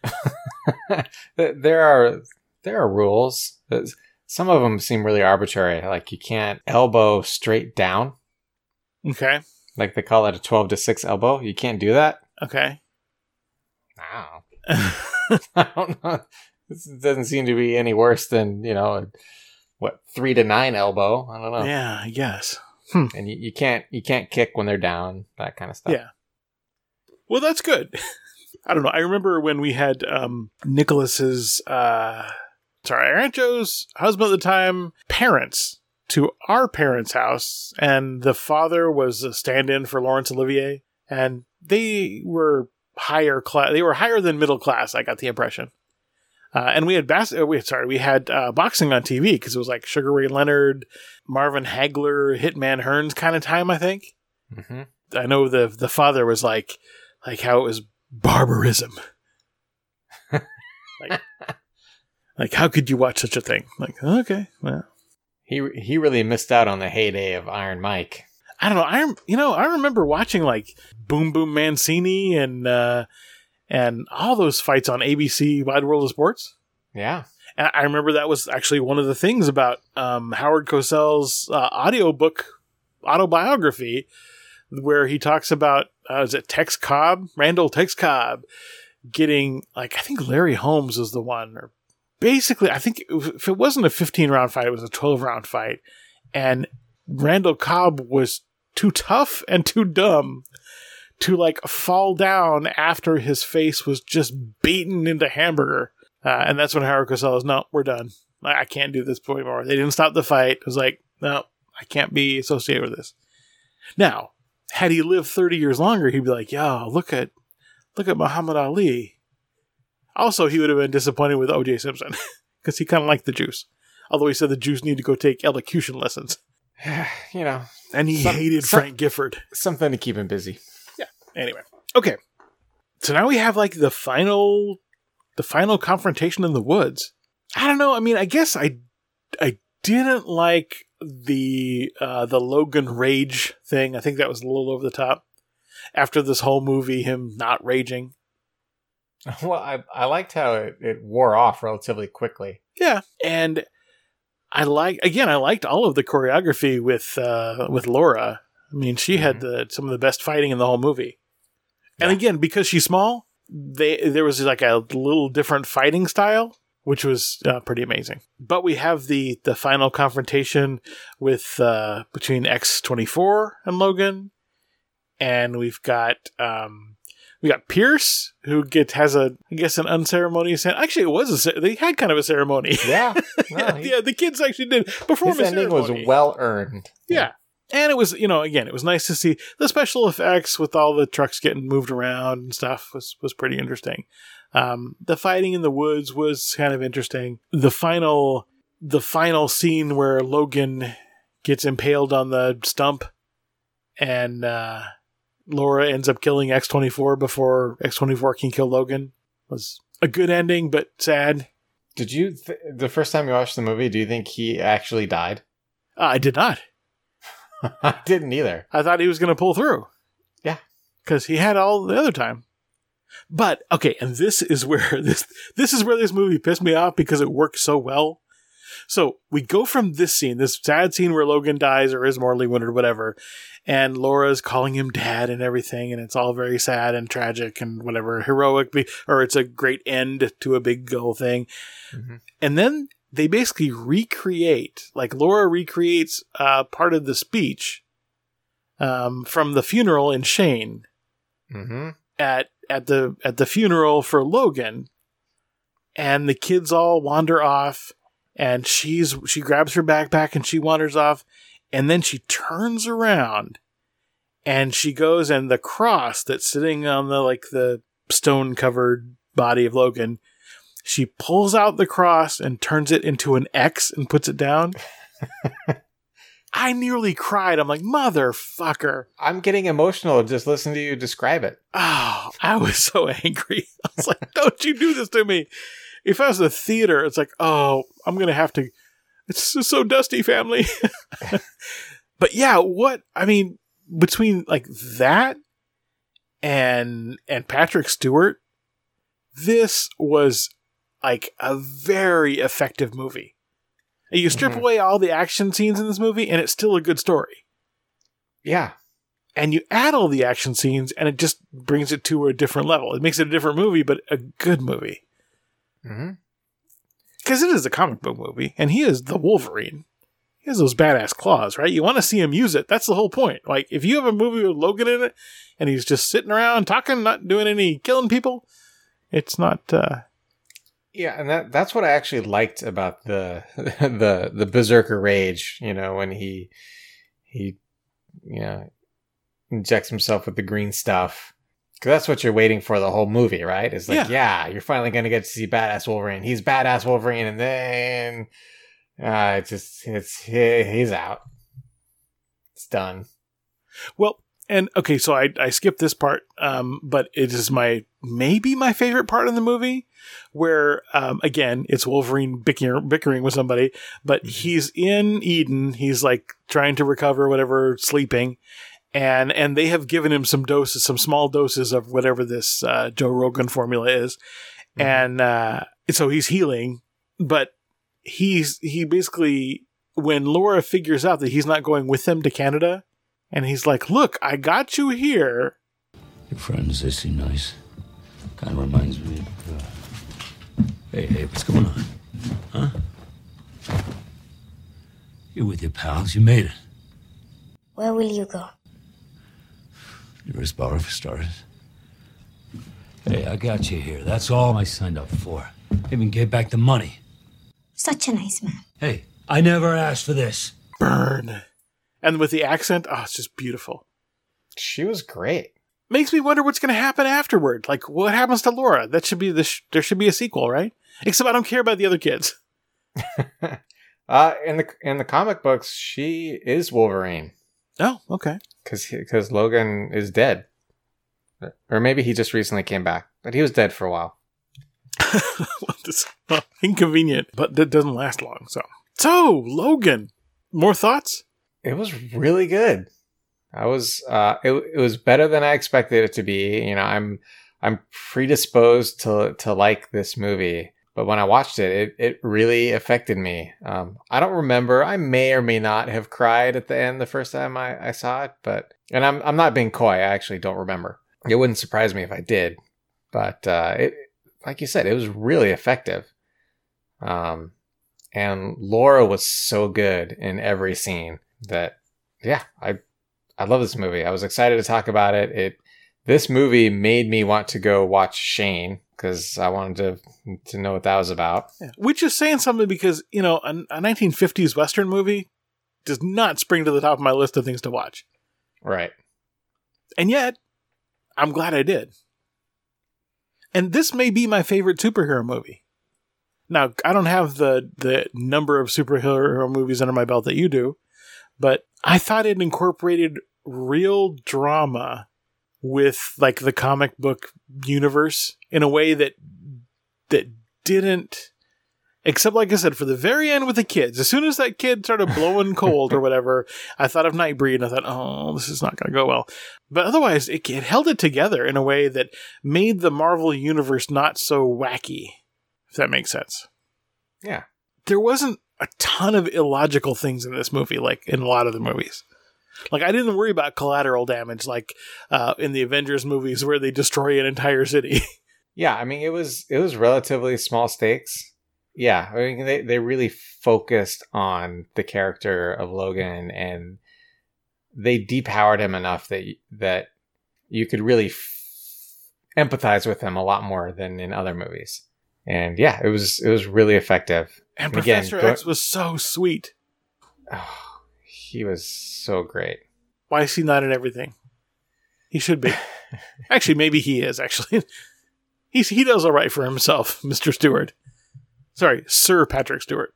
There are rules. Some of them seem really arbitrary. Like you can't elbow straight down. Okay. Like they call it a 12-6 elbow. You can't do that. Okay. Wow. I don't know. This doesn't seem to be any worse than, 3-9 elbow. I don't know. Yeah, I guess. And you can't kick when they're down, that kind of stuff. Yeah. Well, that's good. I don't know. I remember when we had Nicholas's, Rancho's husband at the time, parents to our parents' house, and the father was a stand-in for Laurence Olivier, and they were higher class. They were higher than middle class. I got the impression. And we had boxing on TV because it was like Sugar Ray Leonard, Marvin Hagler, Hitman Hearns kind of time, I think. Mm-hmm. I know the father was like how it was barbarism. like how could you watch such a thing? Like, okay, well. He really missed out on the heyday of Iron Mike. I don't know. I remember watching like Boom Boom Mancini and all those fights on ABC Wide World of Sports. Yeah. And I remember that was actually one of the things about Howard Cosell's autobiography, where he talks about, is it Tex Cobb? Randall Tex Cobb getting, I think Larry Holmes was the one. Or basically, I think if it wasn't a 15-round fight, it was a 12-round fight. And Randall Cobb was too tough and too dumb to like fall down after his face was just beaten into hamburger. And that's when Haruko says, no, we're done. I can't do this anymore. They didn't stop the fight. It was like, no, I can't be associated with this. Now, had he lived 30 years longer, he'd be like, yo, look at Muhammad Ali. Also, he would have been disappointed with O.J. Simpson because he kind of liked the juice. Although he said the Jews need to go take elocution lessons. You know. And he hated Frank Gifford. Something to keep him busy. Yeah. Anyway. Okay. So now we have like the final confrontation in the woods. I don't know. I mean, I guess I didn't like the Logan rage thing. I think that was a little over the top. After this whole movie, him not raging. Well, I liked how it wore off relatively quickly. Yeah. And I liked all of the choreography with Laura. I mean, she had some of the best fighting in the whole movie. And again, because she's small, there was like a little different fighting style, which was pretty amazing. But we have the final confrontation with between X-24 and Logan, and we've got Pierce, who has an unceremonious. Actually, they had kind of a ceremony. Yeah, yeah. The kids actually did perform. His ending was well earned. Yeah. And it was, again, it was nice to see the special effects with all the trucks getting moved around and stuff was pretty interesting. The fighting in the woods was kind of interesting. The final scene where Logan gets impaled on the stump and Laura ends up killing X-24 before X-24 can kill Logan was a good ending, but sad. Did you, the first time you watched the movie, do you think he actually died? I did not. I didn't either. I thought he was going to pull through. Yeah. Because he had all the other time. But, okay, and this is where this movie pissed me off because it worked so well. So, we go from this scene, this sad scene where Logan dies or is mortally wounded or whatever, and Laura's calling him dad and everything, and it's all very sad and tragic and whatever, heroic, or it's a great end to a big goal thing. Mm-hmm. And then they basically recreate, like Laura recreates part of the speech from the funeral in Shane at the funeral for Logan, and the kids all wander off, and she grabs her backpack and she wanders off, and then she turns around and she goes, and the cross that's sitting on the stone covered body of Logan, she pulls out the cross and turns it into an X and puts it down. I nearly cried. I'm like, motherfucker. I'm getting emotional just listening to you describe it. Oh, I was so angry. I was like, don't you do this to me. If I was a theater, it's like, oh, I'm going to have to. It's just so dusty, family. But yeah, between like that and Patrick Stewart, this was like a very effective movie. You strip away all the action scenes in this movie, and it's still a good story. Yeah. And you add all the action scenes, and it just brings it to a different level. It makes it a different movie, but a good movie. Because it is a comic book movie, and he is the Wolverine. He has those badass claws, right? You want to see him use it. That's the whole point. Like, if you have a movie with Logan in it, and he's just sitting around talking, not doing any killing people, it's not... Yeah, and that's what I actually liked about the Berserker Rage, when he injects himself with the green stuff. Because that's what you're waiting for the whole movie, right? It's like, yeah you're finally going to get to see badass Wolverine. He's badass Wolverine, and then he's out. It's done. Well, and okay, so I skipped this part, but it is maybe my favorite part in the movie, where again it's Wolverine bickering with somebody, but he's in Eden. He's like trying to recover, whatever, sleeping, and they have given him some small doses of whatever this Joe Rogan formula is, and so he's healing, but he basically, when Laura figures out that he's not going with them to Canada. And he's like, look, I got you here. Your friends, they seem nice. Kind of reminds me of... Hey, what's going on? Huh? You're with your pals. You made it. Where will you go? You're his bar for starters. Hey, I got you here. That's all I signed up for. Even gave back the money. Such a nice man. Hey, I never asked for this. Burn. And with the accent, it's just beautiful. She was great. Makes me wonder what's going to happen afterward. Like, what happens to Laura? That should be there should be a sequel, right? Except I don't care about the other kids. In the comic books, she is Wolverine. Oh, okay. Because Logan is dead. Or maybe he just recently came back. But he was dead for a while. Inconvenient, but that doesn't last long. So Logan, more thoughts? It was really good. It was better than I expected it to be. You know, I'm predisposed to like this movie, but when I watched it really affected me. I don't remember. I may or may not have cried at the end the first time I saw it, and I'm not being coy. I actually don't remember. It wouldn't surprise me if I did, but it, like you said, it was really effective. And Laura was so good in every scene that, yeah, I love this movie. I was excited to talk about it. This movie made me want to go watch Shane because I wanted to know what that was about. Yeah. Which is saying something because, you know, a 1950s Western movie does not spring to the top of my list of things to watch. Right. And yet, I'm glad I did. And this may be my favorite superhero movie. Now, I don't have the number of superhero movies under my belt that you do, but I thought it incorporated real drama with like the comic book universe in a way that didn't, except like I said, for the very end with the kids. As soon as that kid started blowing cold or whatever, I thought of Nightbreed and I thought, oh, this is not going to go well. But otherwise, it held it together in a way that made the Marvel universe not so wacky, if that makes sense. Yeah. There wasn't a ton of illogical things in this movie, like in a lot of the movies. Like, I didn't worry about collateral damage, like in the Avengers movies where they destroy an entire city. Yeah, I mean, it was relatively small stakes. Yeah, I mean, they really focused on the character of Logan, and they depowered him enough that you could really empathize with him a lot more than in other movies. And yeah, it was really effective. And Professor X was so sweet. Oh, he was so great. Why is he not in everything? He should be. Actually, maybe he is, actually. He does all right for himself, Mr. Stewart. Sorry, Sir Patrick Stewart.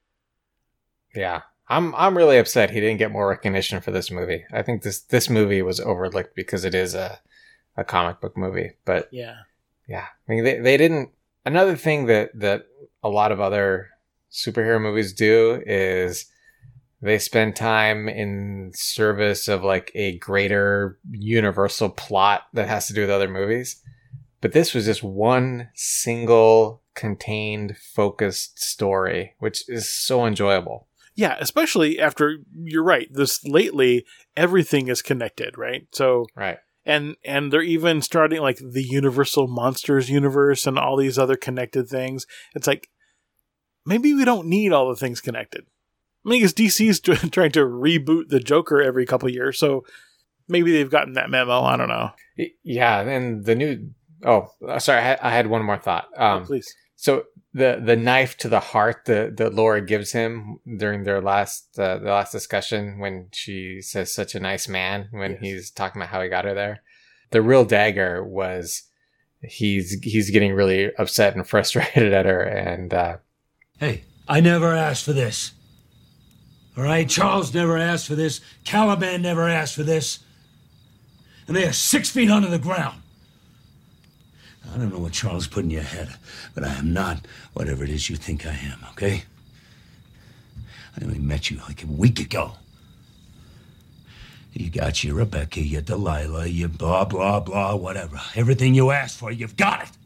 Yeah. I'm really upset he didn't get more recognition for this movie. I think this movie was overlooked because it is a comic book movie. But yeah. I mean, they didn't. Another thing that a lot of other superhero movies do is they spend time in service of like a greater universal plot that has to do with other movies. But this was just one single contained, focused story, which is so enjoyable. Yeah, especially after, you're right, this lately, everything is connected, right? So, right. And they're even starting like the Universal Monsters universe and all these other connected things. It's like, maybe we don't need all the things connected. I mean, because DC's trying to reboot the Joker every couple of years, so maybe they've gotten that memo. I don't know. Yeah, and the new... Oh, sorry, I had one more thought. Please. So the knife to the heart that Laura gives him during their last discussion when she says such a nice man when he's talking about how he got her there. The real dagger was he's getting really upset and frustrated at her and Hey, I never asked for this. All right, Charles never asked for this. Caliban never asked for this. And they are 6 feet under the ground. I don't know what Charles put in your head, but I am not whatever it is you think I am, okay? I only met you like a week ago. You got your Rebecca, your Delilah, your blah, blah, blah, whatever. Everything you asked for, you've got it.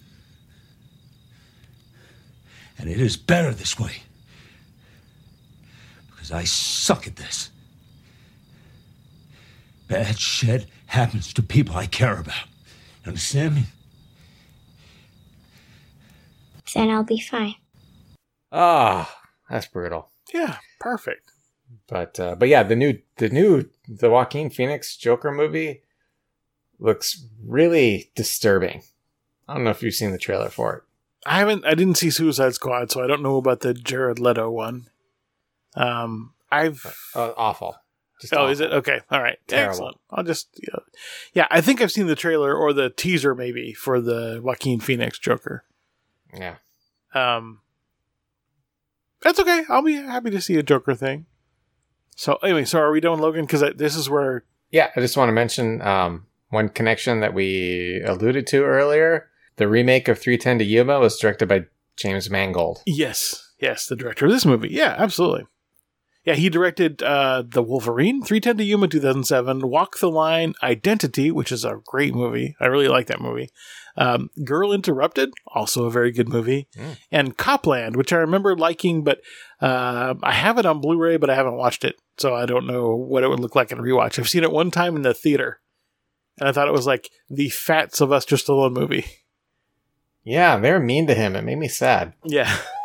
And it is better this way. Because I suck at this. Bad shit happens to people I care about. You understand me? Then I'll be fine. Ah, that's brutal. Yeah, perfect. But yeah, the Joaquin Phoenix Joker movie looks really disturbing. I don't know if you've seen the trailer for it. I didn't see Suicide Squad, so I don't know about the Jared Leto one. Awful. Just Oh, awful. is it? Okay. All right. Terrible. Excellent. I'll just, yeah, I think I've seen the trailer or the teaser maybe for the Joaquin Phoenix Joker. Yeah. That's okay. I'll be happy to see a Joker thing. So anyway, so are we done, Logan? Because this is where... Yeah, I just want to mention one connection that we alluded to earlier. The remake of 3:10 to Yuma was directed by James Mangold. Yes, the director of this movie. Yeah, absolutely. Yeah, he directed The Wolverine, 3:10 to Yuma 2007, Walk the Line, Identity, which is a great movie. I really like that movie. Girl Interrupted, also a very good movie. And Copland, which I remember liking, but I have it on Blu-ray, but I haven't watched it. So I don't know what it would look like in rewatch. I've seen it one time in the theater, and I thought it was like the fat Sylvester Stallone movie. Yeah, they were mean to him. It made me sad. Yeah.